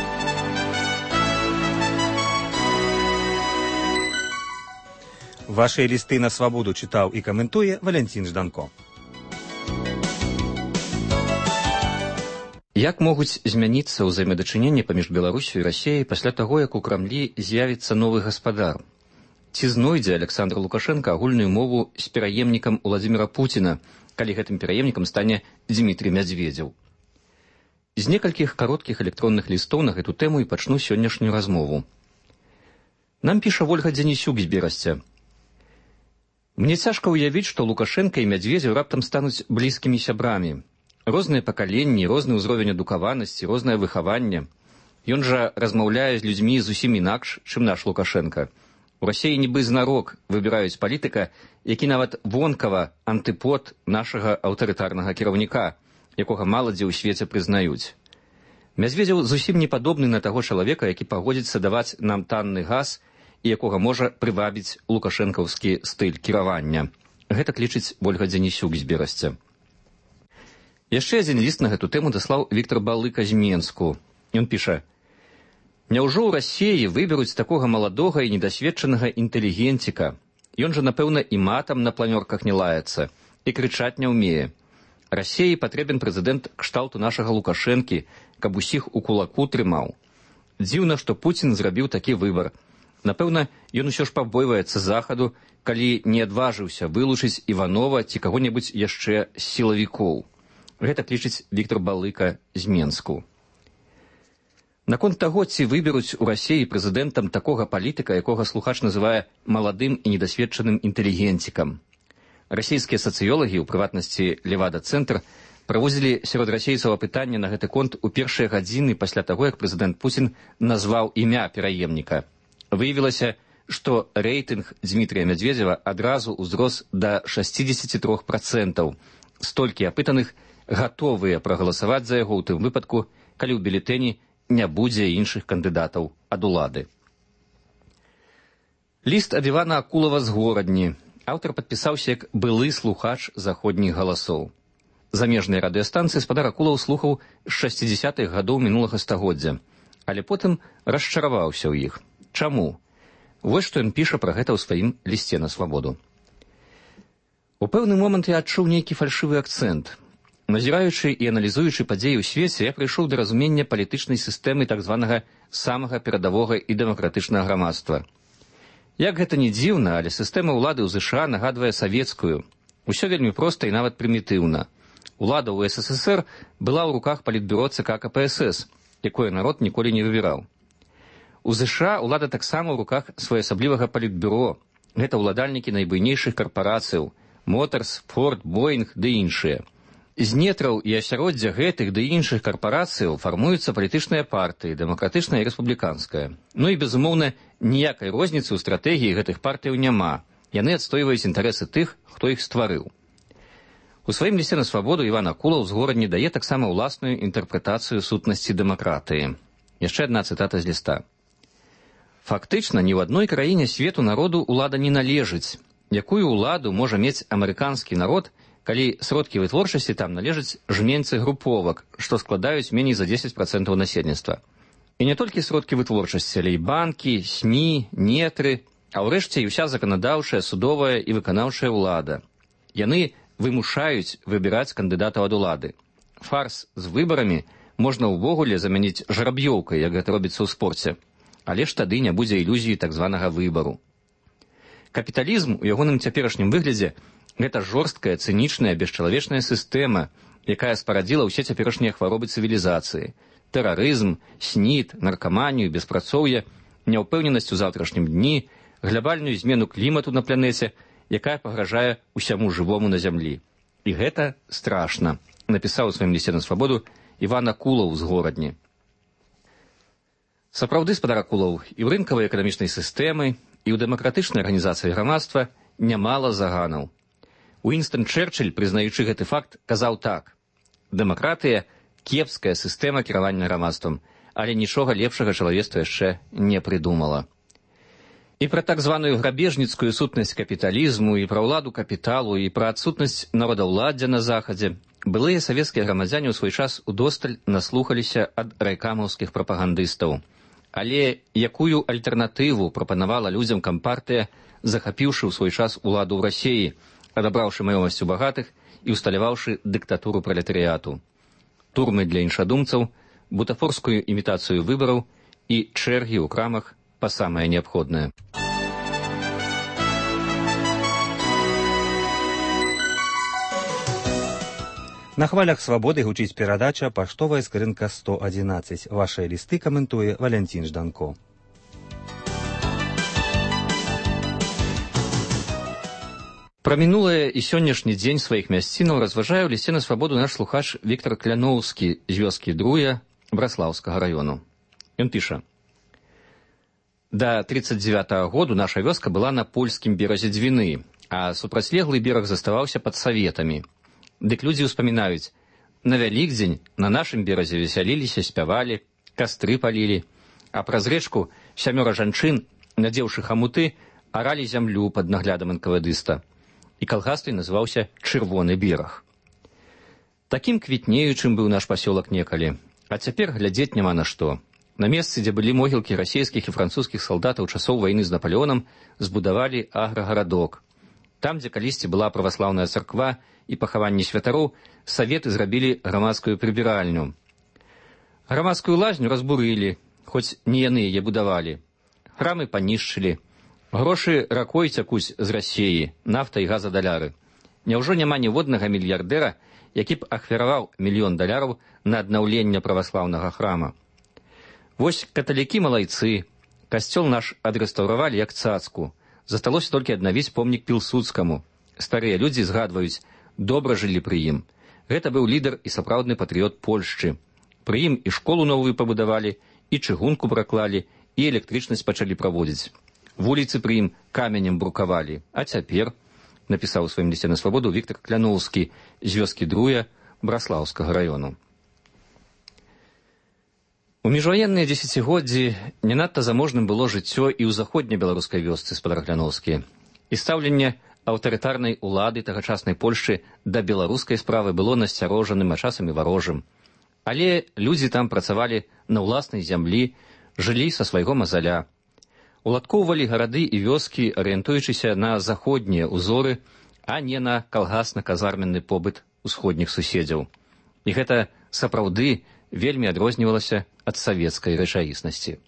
Вашыя лісты на «Свабоду» чытаў і каментуе Валянцін Жданко. Як могуць змяніцца ўзаемадачыненні паміж Беларусю і Расіяй пасля таго, як у Крамлі з'явіцца новы гаспадар? Ці знойдзе Александр Лукашенко агульную мову з пераемнікам Уладзіміра Пуціна, калі гэтым пераемнікам стане Дзмітрый Мядзведзеў? З некалькіх кароткіх электронных лістоў на гэту тэму і пачну сённяшнюю размову. Нам піша Вольга Дзенісюк з Берасця. Мне цяжка ўявіць, што Лукашенка і Мядзведзеў раптам стануць блізкімі сябрамі. Розныя пакаленні, розны ўзровень адукаванасці, рознае выхаванне. Ён жа размаўляе з людзьмі зусім інакш, чым наш Лукашенка. У Расіі нібы знарок выбіраюць палітыка, які нават вонкава антыпод нашага аўтарытарнага кіраўніка, якога мала дзе ў свеце прызнаюць. Мядзведзеў зусім не падобны на таго чалавека, які пагодзіцца даваць нам танны газ і якога можа прывабіць лукашэнкаўскі стыль кіравання. Гэта лічыць Вольга Дзенісюк з Берасця. Яшчэ адзін ліст на гэту тэму даслаў Віктор Балыка з Менску. Ён піша: «Няўжо ў Расіі выберуць такога маладога і недасведчанага інтэлігенціка? Ён жа, напэўна, і матам на планёрках не лаецца, і крычаць не ўмее. Расіі патрэбен прэзідэнт кшталту нашага Лукашэнкі, каб усіх у кулаку трымаў. Дзіўна, што Пуцін зрабіў такі выбар. Напэўна, ён усё ж пабойваецца захаду, калі не адважыўся вылучыць Іванова ці каго-небудзь яшчэ з сілавікоў». Гэта лічыць Віктор Балыка з Менску. Наконт таго, ці выберуць у Расіі прэзідэнтам такога палітыка, якога слухач называе маладым і недасведчаным інтэлігенцікам. Расійскія сацыёлагі, у прыватнасці Левада-цэнтр, праводзілі сярод расейцаў апытанне на гэты конт у першыя гадзіны пасля таго, як прэзідэнт Пуцін назваў імя пераемніка. Выявілася, што рэйтынг Дзмітрыя Мядзведзева адразу ўзрос да 63%. Столькі апытаных гатовыя прагаласаваць за яго ў тым выпадку, калі ў бюлетэні не будзе іншых кандыдатаў ад улады. Ліст ад Івана Акулава з Горадні. Аўтар падпісаўся як былы слухач заходніх галасоў. Замежныя радыёстанцыі спадар Акулаў слухаў з 60-х гадоў мінулага стагоддзя, але потым расчараваўся ў іх. Чаму? Вось што ён піша пра гэта ў сваім лісце на свабоду. У пэўны момант я адчуў нейкі фальшывы акцэнт. Назіраючы і аналізуючы падзеі ў свеце, я прыйшоў да разумення палітычнай сістэмы так званага самага перадавога і дэмакратычнага грамадства. Як гэта не дзіўна, але сістэма ўлады ў ЗША нагадвае савецкую. Усё вельмі проста і нават прымітыўна. Улада ў СССР была ў руках палітбюро ЦК КПСС, якое народ ніколі не выбіраў. У ЗША ўлада таксама ў руках своеасаблівага палітбюро. Гэта ўладальнікі найбуйнейшых карпарацыяў – Моторс, Форд, Боінг ды іншыя. З нетраў і асяроддзя гэтых ды іншых карпарацыяў фармуюцца палітычныя партыі, дэмакратычная і рэспубліканская. Ну і, безумоўна, ніякай розніцы ў стратэгіі гэтых партыяў няма. Яны адстойваюць інтарэсы тых, хто іх стварыў. У сваім лісце на свабоду Іван Акулаў з Горадні дае таксама ўласную інтэрпрэтацыю сутнасці дэмакратыі. Яшчэ адна цытата з ліста. «Фактычна, ні ў адной краіне свету народу ўлада не належыць. Якую ўладу можа мець амерыканскі народ, калі сродкі вытворчасці там належаць жменцы груповак, што складаюць меней за 10% насельніцтва. І не толькі сродкі вытворчасці, але і банкі, СМІ, нетры, а ўрэшце і ўся заканадаўчая, судовая і выканаўчая ўлада. Яны вымушаюць выбіраць кандыдатаў ад улады. Фарс з выбарамі можна ўвогуле замяніць жараб'ёўкай, як гэта робіцца ў спорце. Але ж тады не будзе ілюзіі так званага выбару. Капіталізм у ягоным цяперашнім выглядзе гэта жорсткая, цынічная, бесчалавечная сістэма, якая спарадзіла ўсе цяперашнія хваробы цывілізацыі. Тэрарызм, снід, наркаманію, беспрацоўе, няўпэўненасць у заўтрашнім дні, глябальную змену клімату на планеце, якая пагражае усяму жывому на зямлі. І гэта страшна, напісаў у сваім лісце на свабоду Іван Акулаў з Горадні. Сапраўды, спадар Акулаў, і ў рынкавай эканамічнай сістэмы, і ў дэмакратычнай арганізацыі грамадства нямала заганаў. Уінстон Чэрчыль, прызнаючы гэты факт, казаў так: «Дэмакратыя – кепская сістэма кіравання грамадствам, але нічога лепшага чалавецтва яшчэ не прыдумала». І пра так званую грабежніцкую сутнасць капіталізму, і пра ўладу капіталу, і пра адсутнасць народаўладдзя на захадзе былыя савецкія грамадзяне ў свой час удосталь наслухаліся ад райкамаўскіх прапагандыстаў. Але якую альтэрнатыву прапанавала людзям кампартыя, захапіўшы ў свой час уладу ў Расіі, адабраўшы маёмасць у багатых і ўсталяваўшы дыктатуру пралетарыяту? Турмы для іншадумцаў, бутафорскую імітацыю выбараў і чэргі ў крамах па самае неабходнае. На хвалях свабоды гучыць перадача «Паштовая скрынка 111». Вашыя лісты каментуе Валянцін Жданко. Пра мінулае і сённяшні дзень сваіх мясцінаў разважае ў лісце на свабоду наш слухач Віктор Кляноўскі з вёскі Друя Браслаўскага раёну. Ён піша: «Да 39-го году наша вёска была на польскім беразе Двіны, а супрацьлеглы бераг заставаўся пад саветамі. Дык людзі ўспамінаюць, на Вялікдзень на нашым беразе весяліліся, спявалі, кастры палілі, а праз рэчку 7 жанчын, надзеўшы хамуты, аралі зямлю пад наглядам энкавэдыста. І калгас той называўся Чырвоны бераг. Такім квітнеючым быў наш пасёлак некалі, а цяпер глядзець няма на што. На месцы, дзе былі могілкі расійскіх і французскіх салдатаў часоў вайны з Напалеонам, збудавалі аграгарадок. Там, дзе калісьці была праваслаўная царква і пахаванні святароў, саветы зрабілі грамадскую прыбіральню. Грамадскую лазню разбурылі, хоць не яны яе будавалі. Храмы панішчылі. Грошы ракой цякуць з Расіі, нафта і газадаляры. Няўжо няма ніводнага мільярдэра, які б ахвяраваў $1 мільён на аднаўленне праваслаўнага храма? Вось каталікі малайцы, касцёл наш адрэстаўравалі як цацку. Засталося толькі аднавіць помнік Пілсудскаму. Старыя людзі згадваюць, добра жылі пры ім. Гэта быў лідар і сапраўдны патрыёт Польшчы. Пры ім і школу новую пабудавалі, і чыгунку праклалі, і электрычнасць пачалі праводзіць. Вуліцы пры ім каменем брукавалі. А цяпер, напісаў у сваім лісце на свабоду Віктор Кляноўскі з вёскі Друя Браслаўскага раёну. У міжваенныя дзесяцігоддзі не надта заможным было жыццё і ў заходняй беларускай вёсцы, спадар Кляноўскі. І стаўленне аўтарытарнай улады тагачаснай Польшчы да беларускай справы было насцярожаным, а часам і варожым. Але людзі там працавалі на ўласнай зямлі, жылі са свайго мазаля. Уладкоўвалі гарады і вёскі, арыентуючыся на заходнія ўзоры, а не на калгасна-казарменны побыт усходніх суседзяў. І гэта сапраўды вельмі адрознівалася ад савецкай рэчаіснасці.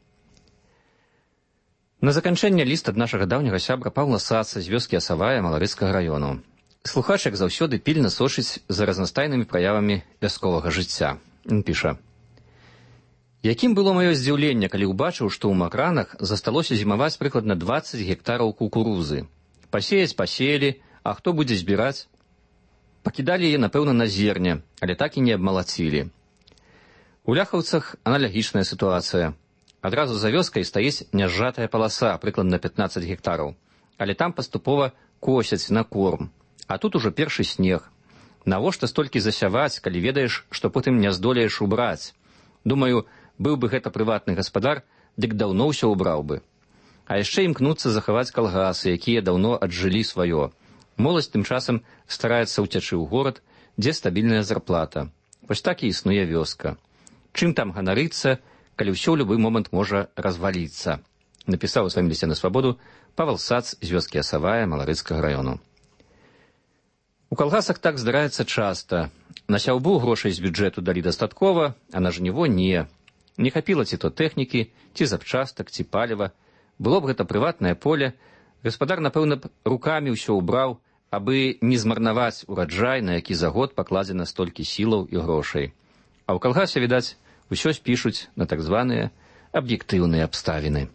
На заканчэнне ліст ад нашага даўняга сябра Паўла Саца з вёскі Асавая Маларыцкага раёну. Слухач, як заўсёды, пільна сочыць за разнастайнымі праявамі вясковага жыцця. Ён піша: «Якім было маё здзіўленне, калі ўбачыў, што ў Макранах засталося зімаваць прыкладна 20 гектараў кукурузы. Пасеяць пасеялі, а хто будзе збіраць? Пакідалі яе, напэўна, на зерне, але так і не абмалацілі. У Ляхаўцах аналагічная сітуацыя. Адразу за вёскай стаіць нязжатая паласа, прыкладна 15 гектараў, але там паступова косяць на корм. А тут ужо першы снег. Навошта столькі засяваць, калі ведаеш, што потым не здолееш убраць? Думаю, быў бы гэта прыватны гаспадар, дык даўно ўсё ўбраў бы. А яшчэ імкнуцца захаваць калгасы, якія даўно аджылі сваё. Моладзь тым часам стараецца ўцячы ў горад, дзе стабільная зарплата. Вось так і існуе вёска. Чым там ганарыцца, калі ўсё ў любы момант можа разваліцца?» Напісаў у сваім лісце на свабоду Павел Сац з вёскі Асавая Маларыцкага раёну. У калгасах так здараецца часта. На сяўбу грошай з бюджэту далі дастаткова, а на жніво не. Не хапіла ці то тэхнікі, ці запчастак, ці паліва. Было б гэта прыватнае поле, гаспадар, напэўна б, рукамі ўсё ўбраў, абы не змарнаваць ураджай, на які за год пакладзена столькі сілаў і грошай. А ў калгасе, відаць, усё спішуць на так званыя аб'ектыўныя абставіны.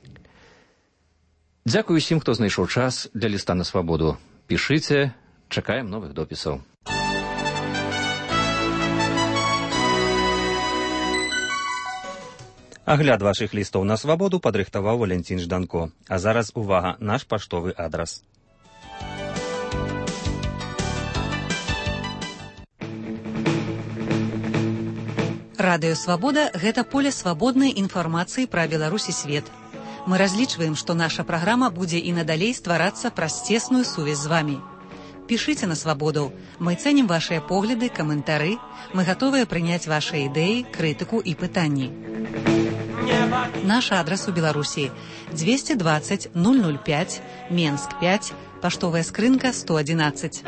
Дзякую усім, хто знайшоў час для ліста на свабоду. Пішыце, чакаем новых допісаў. Агляд вашых лістоў на свабоду падрыхтаваў Валянцін Жданко. А зараз, увага, наш паштовы адрас. Радыё «Свабода» – гэта поле свабоднай інфармацыі пра Беларусь і свет. Мы разлічваем, што наша праграма будзе і надалей стварацца праз цесную сувязь з вамі. Пішыце на свабоду. Мы цэнім вашыя погляды, каментары. Мы гатовыя прыняць вашыя ідэі, крытыку і пытанні. Наш адрас у Беларусі: 220 005, Менск 5, паштовая скрынка 111.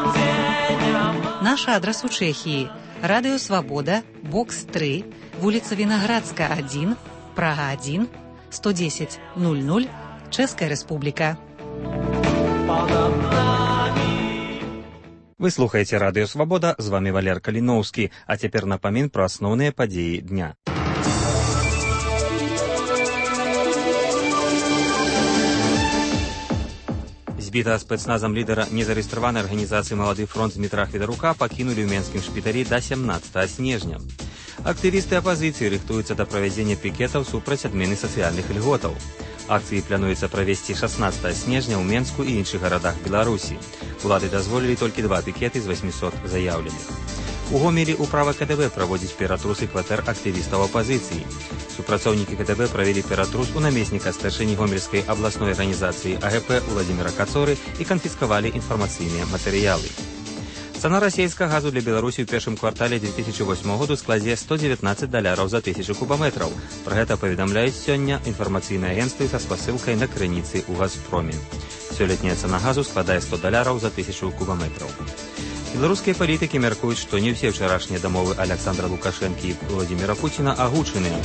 Наш адрас у Чэхіі: Радыё «Свабода», бокс 3, вуліца Вінаградска 1, Прага 1, 110 00, Чэшская Рэспубліка. Вы слухаеце радыё Свабода, з вами Валер Каліноўскі, а цяпер напамін пра асноўныя падзеі дня. Збітага спецназам лідара незарэгістраванай арганізацыі «Малады фронт» Дмітра Хведарука пакінулі ў менскім шпіталі да 17 снежня. Актывісты апазіцыі рыхтуюцца да правядзення пікетаў супраць адмены сацыяльных льготаў. Акцыі плануецца правесці 16 снежня ў Менску і іншых гарадах Беларусі. Улады дазволілі толькі 2 пікеты з 800 заяўленых. У Гомелі ўправа КДБ праводзіць ператрусы кватэр актывістаў апазіцыі. Супрацоўнікі КДБ правялі ператрус у намесніка старшыні Гомельскай абласной арганізацыі АГП Уладзіміра Кацоры і канфіскавалі інфармацыйныя матэрыялы. Цана расійскага газу для Беларусі ў першым квартале 2008 году складзе $119 за 1000 кубаметраў. Пра гэта паведамляюць сёння інфармацыйныя агенцтвы са спасылкай на крыніцы ў Газпроме. Сёлетняя цана газу складае $100 за 1000 кубаметраў. Беларускія палітыкі мяркуюць, што не ўсе ўчарашнія дамовы Аляксандра Лукашэнкі і Владзіміра Пуціна агучаныя.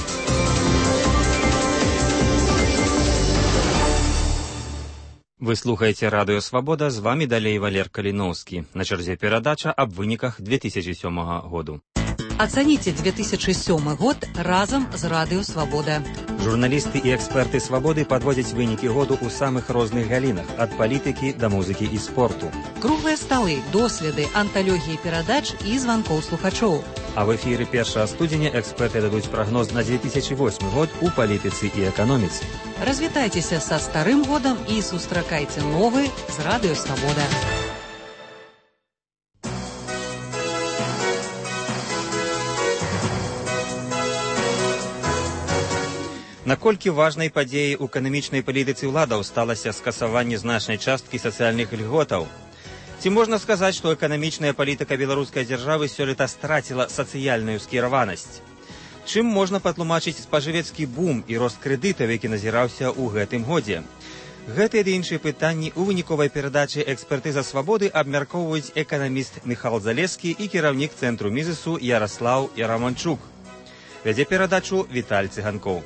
Вы слухаеце радыё Свабода, з вами далей Валер Каліноўскі. На чарзе перадача аб выніках 2007 году. Ацаніце 2007 год разам з радыё Свабода. Журналісты і эксперты Свабоды падводзяць вынікі году ў самых розных галінах, ад палітыкі да музыкі і спорту. Круглыя сталы, доследы, анталогіі перадач і званкоў слухачоў. А в эфіры 1 студзеня эксперты дадуць прагноз на 2008 год у палітыцы і эканоміцы. Развітайцеся са старым годам і сустракайце новы з радыё Свабода. Наколькі важнай падзеяй у эканамічнай палітыцы ўладаў сталася скасаванне значнай часткі сацыяльных льготаў? Ці можна сказаць, што эканамічная палітыка беларускай дзяржавы сёлета страціла сацыяльную скіраванасць? Чым можна патлумачыць спажывецкі бум і рост крэдытаў, які назіраўся ў гэтым годзе? Гэтыя ды іншыя пытанні ў выніковай перадачы «Экспертыза Свабоды» абмяркоўваюць эканаміст Міхал Залескі і кіраўнік Цэнтру Мізісу Яраслаў Яраманчук. Вядзе перадачу Віталь Цыганкоў.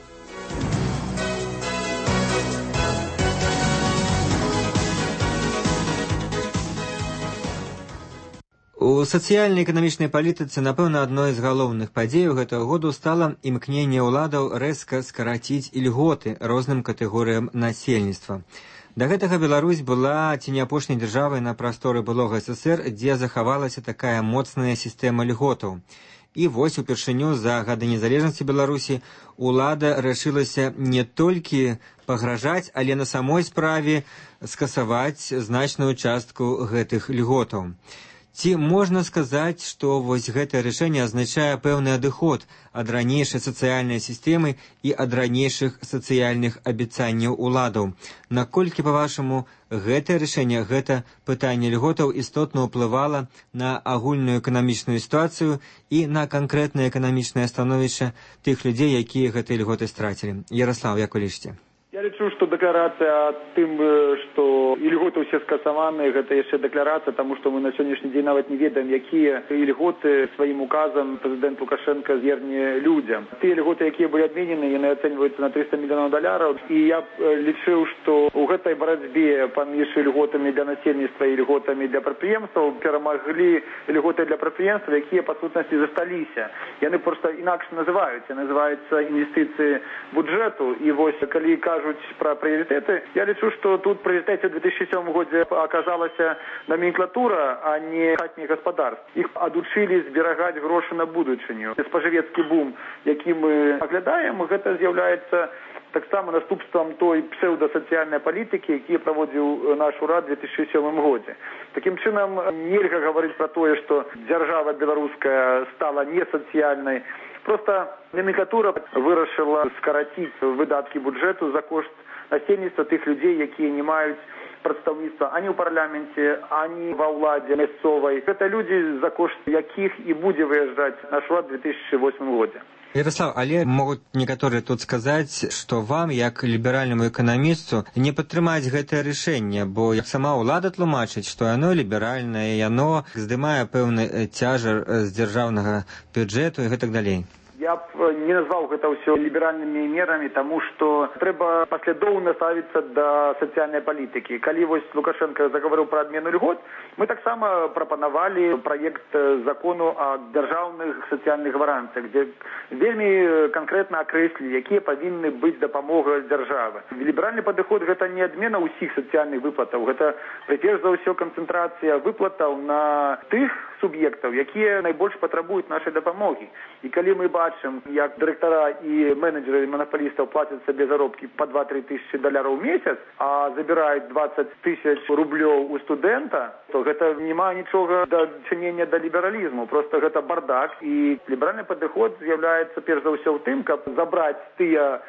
У сацыяльна-эканамічнай палітыцы, напэўна, адной з галоўных падзеяў гэтага году стала імкненне ўладаў рэзка скараціць ільготы розным катэгорыям насельніцтва. Да гэтага Беларусь была ці не апошняй дзяржавай на прасторы былога СССР, дзе захавалася такая моцная сістэма льготаў. І вось упершыню за гады незалежнасці Беларусі улада рашылася не толькі пагражаць, але на самой справе скасаваць значную частку гэтых льготаў. Ці можна сказаць, што вось гэтае рашэнне азначае пэўны адыход ад ранейшай сацыяльнай сістэмы і ад ранейшых сацыяльных абяцанняў уладаў? Наколькі, па-вашаму, гэтае рашэнне, гэта пытанне льготаў істотна ўплывала на агульную эканамічную сітуацыю і на канкрэтнае эканамічнае становішча тых людзей, якія гэтыя льготы страцілі? Яраслаў, як вы лічыце? Я лічу, што дэкларацыя аб тым, што ільготы ўсе скасаваныя, гэта яшчэ дэкларацыя, таму што мы на сённяшні дзень нават не ведаем, якія ільготы сваім указам прэзідэнт Лукашенка зверне людзям. Тыя ільготы, якія былі адменены, яны ацэньваюцца на $300 мільёнаў, і я лічыў, што ў гэтай барацьбе паміж ільготамі для насельніцтва і ільготамі для прадпрыемстваў перамаглі ільготы для прадпрыемстваў, якія па сутнасці засталіся. Яны проста інакш называюцца інвестыцыі бюджэту, і вось калі кажуць про приоритеты, я лічу, что тут в приоритете в 2007 году оказалась номенклатура, а не хатніх господарств. Их адучили зберагаць грошы на будучыню. Спажывецкі бум, які мы оглядаем, гэта з'яўляецца таксама наступствам той псевдосоциальной палітыкі, які праводзіў наш урад в 2007 году. Таким чынам, нельга гаварыць про тое, што дзяржава беларуская стала не сацыяльнай. Просто номенклатура вырашыла скараціць выдаткі бюджэту за кошт насельніцтва тых людзей, якія не маюць прадстаўніцтва ані ў парламенце, ані ва ўладзе мясцовай. Гэта людзі, за кошт якіх і будзе выязджаць наш урад в 2008 годзе. Ярослав, але могуць некаторыя тут сказаць, што вам, як ліберальнаму эканамісту, не падтрымаць гэтае рашэнне, бо як сама ўлада тлумачыць, што яно ліберальнае, яно здымае пэўны цяжар з дзяржаўнага бюджэту і гэтак далей. Я б не назваў гэта ўсё ліберальнымі мерамі, таму што трэба паслядоўна ставіцца да сацыяльнай палітыкі. Калі вось Лукашенко загаварыў пра адмену льгот, мы таксама прапанавалі праект закону о дзяржаўных сацыяльных гарантыях, дзе вельмі канкрэтна акрэслілі, якія павінны быць дапамога дзяржавы. Ліберальны падыход гэта не адмена ўсіх сацыяльных выплатаў, гэта перш за ўсё канцэнтрацыя выплатаў на тых суб'ектаў, якія найбольш патрабуюць нашай дапамогі. І калі мы бачым, як дырэктара і менеджеры монополістаў плацяць сабе заробкі па 2-3 тысячы $в месяц, а забіраюць 20 тысяч рублёў у студэнта, то гэта не мае нічога да чынення да лібералізму. Просто гэта бардак. І ліберальны падыход з'яўляецца перш за ўсё ў тым, каб забраць тыя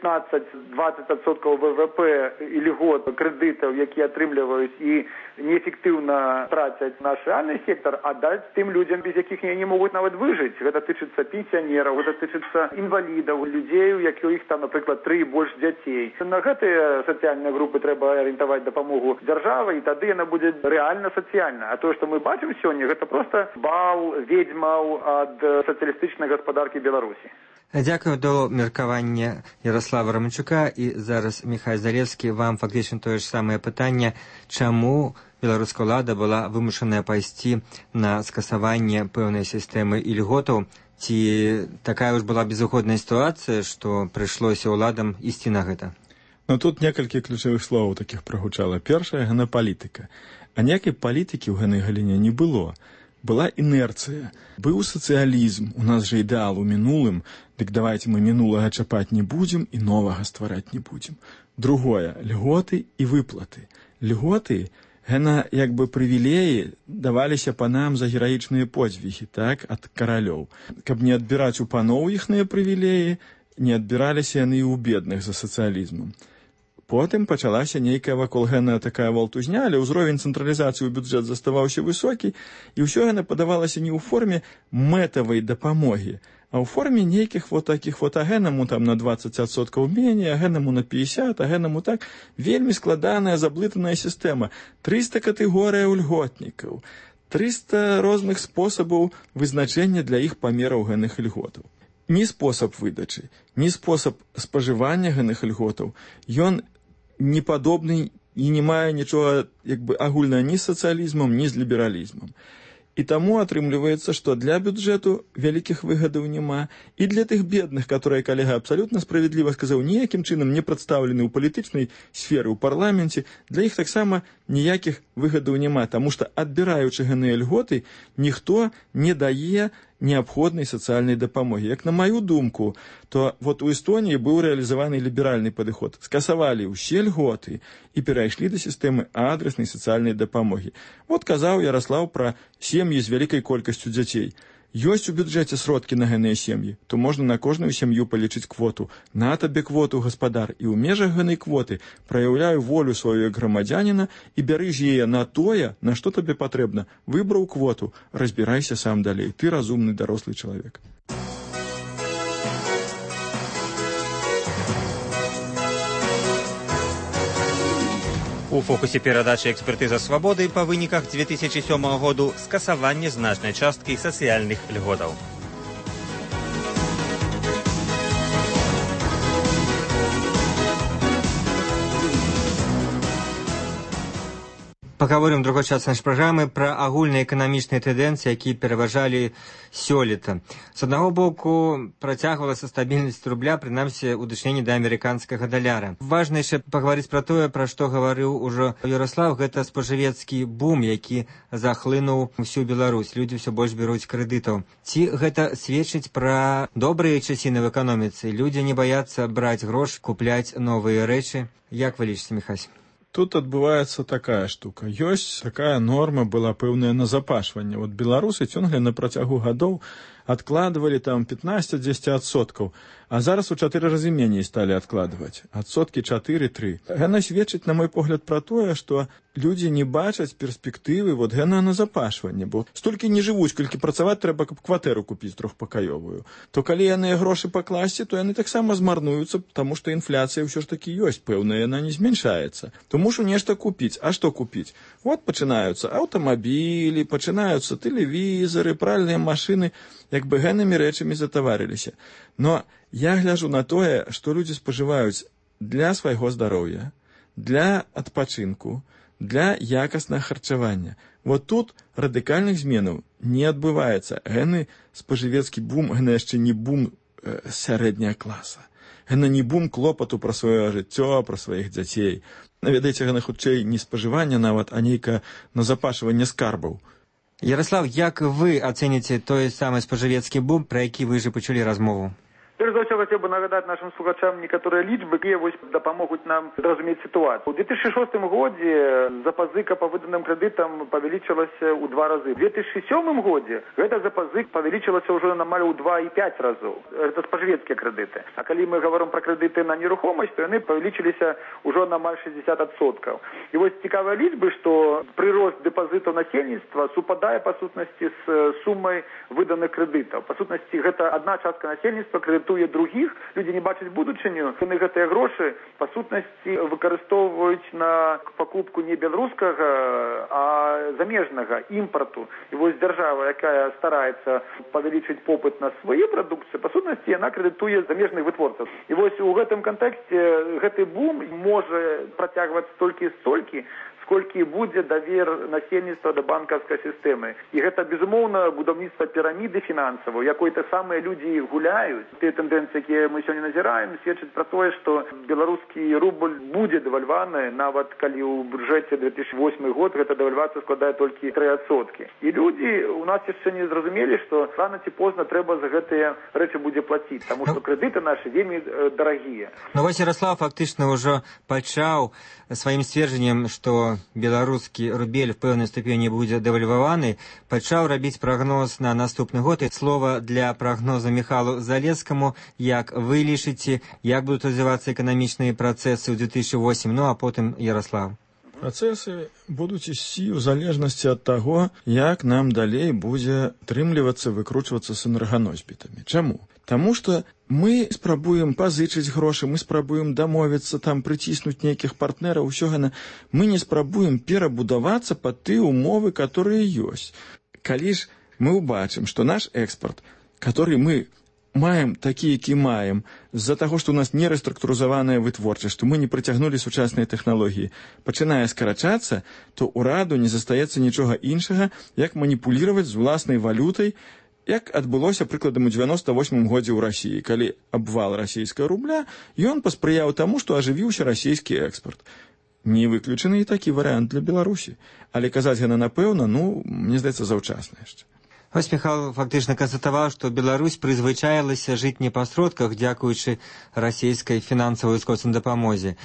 15-20% ВВП і льгот крэдытаў, якія атрымліваюць і неэфектыўна трацяць наш рэальны сектар, а даць тым людзям, без якіх не могуць нават выжыць. Гэта тычыцца пенсіянераў, гэта тычыцца інвалідаў, людзей, у якіх там, напрыклад, 3 і больш дзяцей. На гэтыя сацыяльныя групы трэба арыентаваць дапамогу дзяржавы, і тады яна будзе рэальна сацыяльна. А тое, што мы бачым сёння, гэта проста бал ведзьмаў ад сацыялістычнай гаспадаркі Беларусі. Дзякую до меркавання Ярослава Романчука. І зараз, Міхай Залевскі, вам фактычна тое ж самае пытанне, чаму беларуская ўлада была вымушаная пайсці на скасаванне пэўнай сістэмы ільготаў? Ці такая ўж была безыходная сітуацыя, што прыйшлося ўладам ісці на гэта? Ну, тут некалькі ключавых словаў такіх прагучала. Першая – генапалітыка. А ніякай палітыкі ў гэтай галіне не было. Была інерцыя. Быў сацыялізм, у нас жа ідэал у мінулым, дык давайте мы мінулага чапаць не будзем і новага ствараць не будзем. Другое – льготы і выплаты. Льготы, гэна як бы прывілеі даваліся панам за гераічныя подзвігі, так, ад каралёў. Каб не адбіраць у паноў іхныя прывілеі, не адбіраліся яны і ў бедных за сацыялізмам. Потым пачалася нейкая вакол гэна такая валтузня, але ўзровень цэнтралізацыі ў бюджэт заставаўся высокі, і ўсё яна падавалася не ў форме мэтавай дапамогі, а ў форме нейкіх вот такіх вот, а гэнаму там на 20% меней, а гэнаму на 50%, а гэнаму так. Вельмі складаная, заблытаная сістэма. 300 катэгорыяў льготнікаў, 300 розных спосабаў вызначэння для іх памераў гэных льготаў. Ні спосаб выдачы, ні спосаб спажывання гэных льготаў, ён не падобны і не мае нічога як бы агульнага ні з сацыялізмам, ні з лібералізмам. І таму атрымліваецца, што для бюджэту вялікіх выгадаў няма, і для тых бедных, которые калега абсалютна справядліва сказаў, ніякім чынам не прадстаўлены ў палітычнай сферы, ў парламенце, для іх таксама ніякіх выгадаў няма, таму што адбіраючы гэтыя льготы, ніхто не дае неабходнай сацыяльнай дапамогі. Як на маю думку, то вот у Эстоніі быў рэалізаваны ліберальны падыход. Скасавалі ўсе льготы і перайшлі да сістэмы адрэснай сацыяльнай дапамогі. Вот казаў Ярослаў пра сем'і з вялікай колькасцю дзяцей. Ёсць у бюджэце сродкі на гэтыя сем'і, то можна на кожную сям'ю палічыць квоту. На табе квоту, гаспадар, і ў межах гэтай квоты праяўляю волю сваю як грамадзяніна і бяры ж яе на тое, на што табе патрэбна. Выбраў квоту, разбірайся сам далей. Ты разумны дарослы чалавек. У фокусе перадачы «Экспертыза свабоды» па выніках 2007 году скасаванне значнай часткі сацыяльных льготаў. Пагаворым у другой частцы нашай праграмы пра агульныя эканамічныя тэндэнцыі, якія пераважалі сёлета. З аднаго боку, працягвалася стабільнасць рубля, прынамсі, у дачыненні да амерыканскага даляра. Важна яшчэ пагаварыць пра тое, пра што гаварыў ужо Ярослаў, гэта спажывецкі бум, які захлынуў усю Беларусь. Людзі ўсё больш бяруць крэдытаў. Ці гэта сведчыць пра добрыя часіны в эканоміцы? Людзі не баяцца браць грошы, купляць новыя рэчы? Як вы лічыце, Міхась? Тут адбываецца такая штука. Ёсць такая норма была пэўная назапашванне. Вот беларусы цёнглі на працягу гадоў адкладвалі там 15-10%, а зараз у 4 разы меней сталі адкладваць. Адсоткі 4-3. Гэта сведчыць, на мой погляд, пра тое, што людзі не бачаць перспектывы вот гэта назапашвання, бо столькі не жывуць, колькі працаваць трэба, каб кватэру купіць трохпакаёвую. То калі яны грошы пакласці, то яны таксама змарнуюцца, таму што інфляцыя ўсё ж такі ёсць, пэўная яна не змяншаецца. То мушу нешта купіць. А што купіць? Вот пачынаюцца аўтамабілі, пачынаюцца тэлевізары, пральныя машыны, як бы гэнымі рэчамі затаварыліся. Но я гляжу на тое, што людзі спажываюць для свайго здароўя, для адпачынку, для якаснага харчавання. Вот тут радыкальных зменаў не адбываецца. Гэны спажывецкі бум, гэны яшчэ не бум сярэдняга класа. Гэта не бум клопату пра сваё жыццё, пра сваіх дзяцей. Ведаеце, гэта хутчэй не спажыванне нават, а нейкае назапашванне скарбаў. Ярослав, як вы ацэніце той самы спажывецкі бум, пра які вы ж пачалі размову? Перш за ўсё, хацеў бы нагадаць нашым слухачам некаторыя лічбы, якія дапамогуць нам зразумець сітуацыю. У 2006 годзе запазыка па выданым крэдытам павялічылася ў 2 разы. У 2007 годзе гэта запазык павялічылася ўжо амаль у 2,5 разоў. Гэта спажывецкія крэдыты. А калі мы гаворым пра крэдыты на нерухомасць, то яны павялічыліся ўжо на амаль 60%. І вось цікавыя лічбы, што прырост дэпазітаў насельніцтва супадае па сутнасці з сумай выданых крэдытаў. Па сутнасці гэта адна частка насельніцтва крэдытуе другіх, людзі не бачаць будучыню, яны гэтыя грошы па сутнасці выкарыстоўваюць на пакупку не беларускага, а замежнага імпарту. І вось дзяржава, якая стараецца павялічыць попыт на свае прадукцыі, па сутнасці яна крэдытуе замежных вытворцаў. І вось у гэтым кантэксце гэты бум можа працягваць столькі, сколькі будзе давер насельніцтва да банкаўскай сістэмы. І гэта, безумоўна, будаўніцтва піраміды фінансавай, якой то самыя людзі гуляюць. Тыя тэндэнцыі, якія мы сёння назіраем, сведчаць пра тое, што беларускі рубль будзе дэвальваны, нават калі ў бюджэце 2008 год гэта дэвальвацыя складае толькі 3%. І людзі у нас яшчэ не зразумелі, што рана ці позна трэба за гэтыя рэчы будзе плаціць, таму што крэдыты нашы вельмі дарагія. Ну вось Ярослав фактычна ўжо пачаў сваім сцверджаннем, што беларускі рубель в пэўнай ступені будзе дэвальваваны, пачаў рабіць прагноз на наступны год. І слова для прагноза Міхалу Залескаму, як вы лічыце, як будуць развівацца эканамічныя працэсы ў 2008, ну а потым Ярослав. Працэсы будуць ісці ў залежнасці ад таго, як нам далей будзе атрымлівацца, выкручвацца з энерганосьбітамі. Чаму? Таму што мы спрабуем пазычыць грошы, мы спрабуем дамовіцца, там прыціснуць нейкіх партнераў, усё гэта. Мы не спрабуем перабудавацца пад тыя умовы, которые ёсць. Калі ж мы ўбачым, што наш экспарт, который мы маем такі, які маем, з-за таго, што ў нас не рэструктурызаваная вытворчасць, што мы не прыцягнулі сучасныя тэхналогіі, пачынае скарачацца, то ўраду не застаецца нічога іншага, як маніпуліраваць з уласнай валютай, як адбылося прыкладам у 98 годзе ў Расіі, калі абвал расійскага рубля, ён паспрыяў таму, што ажывіўся расійскі экспарт. Не выключаны і такі варыянт для Беларусі. Але казаць яна напэўна, мне здаецца, заўчасна яшчэ. Вось Міхал фактычна канстатаваў, што Беларусь прызвычаілася жыць не па сродках, дзякуючы расійскай фінансавай ускоснай дапамозе.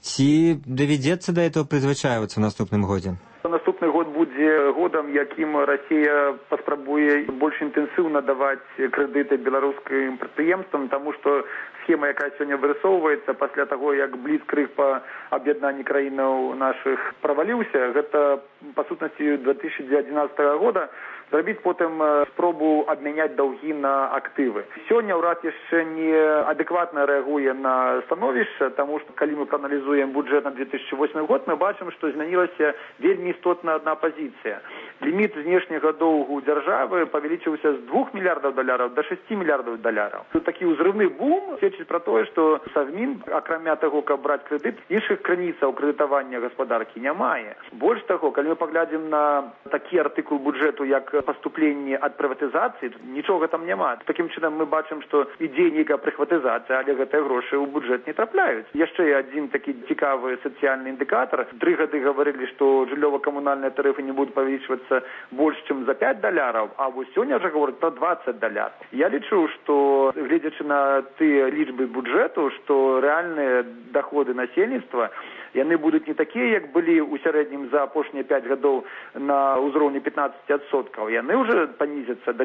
Ці давядзецца да этого прызвычайвацца ў наступным годзе? Наступны год будзе годам, якім Расія паспрабуе больш інтэнсіўна даваць крэдыты беларускім прадпрыемствам, таму што схема, якая сёння вырысоўваецца пасля таго, як бліцкрыг па аб'яднанні краінаў нашых праваліўся, гэта па сутнасці 2011 года зрабіць потым спробу абмяняць даўгі на актывы. Сёння ўрад яшчэ не адэкватна рэагуе на становішча, таму што калі мы прааналізуем бюджэт на 2008 год, мы бачым, што змянілася вельмі істотна адна пазіцыя. Ліміт знешняга доўгу дзяржавы павялічыўся з $2 мільярдаў да $6 мільярдаў. Тут такі ўзрыўны бум сведчыць пра тое, што Савмін, акрамя таго, каб браць крэдыт, іншых крыніцаў крэдытавання гаспадаркі не мае. Больш таго, калі мы паглядзім на такі артыкул бюджэту, як паступленне ад прыватызацыі, нічога там няма. Такім чынам мы бачым, што ідзе нейкая прыватызацыя, але гэтыя грошы ў бюджэт не трапляюць. Яшчэ адзін такі цікавы сацыяльны індыкатар. 3 гады гаварылі, што жыллёва-камунальныя тарыфы не будуць павялічвацца больш, чым за $5, а вось сёння ўжо гавораць пра $20. Я лічу, што, гледзячы на тыя лічбы бюджэту, што рэальныя даходы насельніцтва яны будуць не такія, як былі ў сярэднім за апошнія 5 гадоў на ўзроўні 15%. Яны ўжо панізяцца да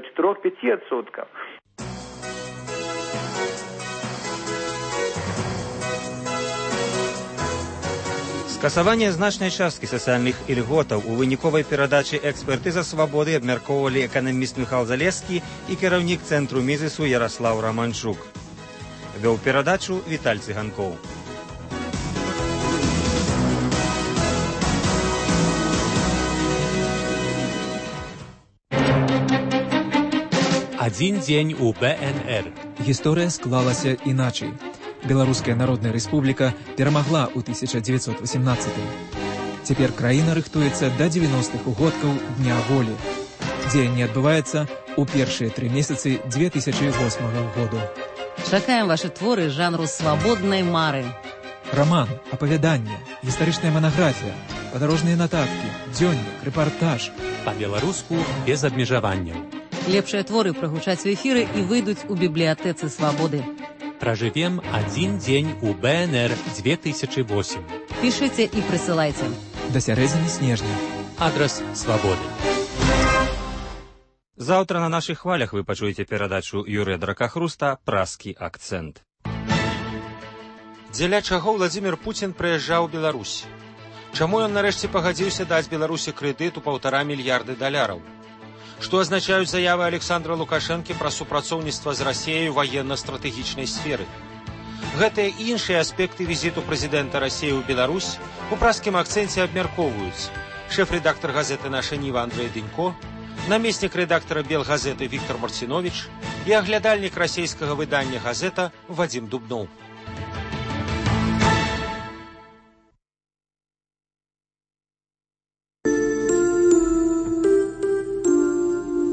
4-5%. Скасаванне значнай часткі сацыяльных ільготаў у выніковай перадачы экспертыза свабоды абмяркоўвалі эканаміст Міхал Залескі і кіраўнік цэнтру Мізісу Яраслаў Раманчук. Вёў перадачу Віталь Цыганкоў. Один день у БНР. Гісторыя склалася іначай. Беларуская Народная Рэспубліка перамагла ў 1918. Цяпер краіна рыхтуецца да 90-х угодкаў Дня волі. Дзеянне адбываецца ў першыя 3 месяцы 2008 году. Чакаем ваши творы жанру свабоднай мары. Роман, апавяданне, гістарычная манаграфія, падарожныя нататкі, дзённік, рэпартаж. Па-беларуску без абмежаванняў. Лепшыя творы прагучаць у эфіры і выйдуць у бібліятэцы свабоды. Проживем один день у БНР 2008. Пішыце і прысылайце. До сярэдзіны снежня. Адрес свабоды. Завтра на наших хвалях вы пачуеце перадачу Юрыя Дракахруста «Праскі акцэнт». Дзеля чаго Владзімір Пуцін прыязджаў у Беларусь? Чаму ён нарэшце пагадзіўся даць Беларусі крэдыт у $1,5 мільярда? Што азначаюць заявы Александра Лукашэнкі пра супрацоўніцтва з Расіяй у ваенна-стратэгічнай сферы? Гэтыя і іншыя аспекты візіту прэзідэнта Расіі ў Беларусь у праскім акцэнце абмяркоўваюць шэф-рэдактар газеты «Наша Ніва» Андрэй Дынько, намеснік рэдактара «Белгазеты» Віктор Марціновіч і аглядальнік расійскага выдання «Газета» Вадзім Дубноў.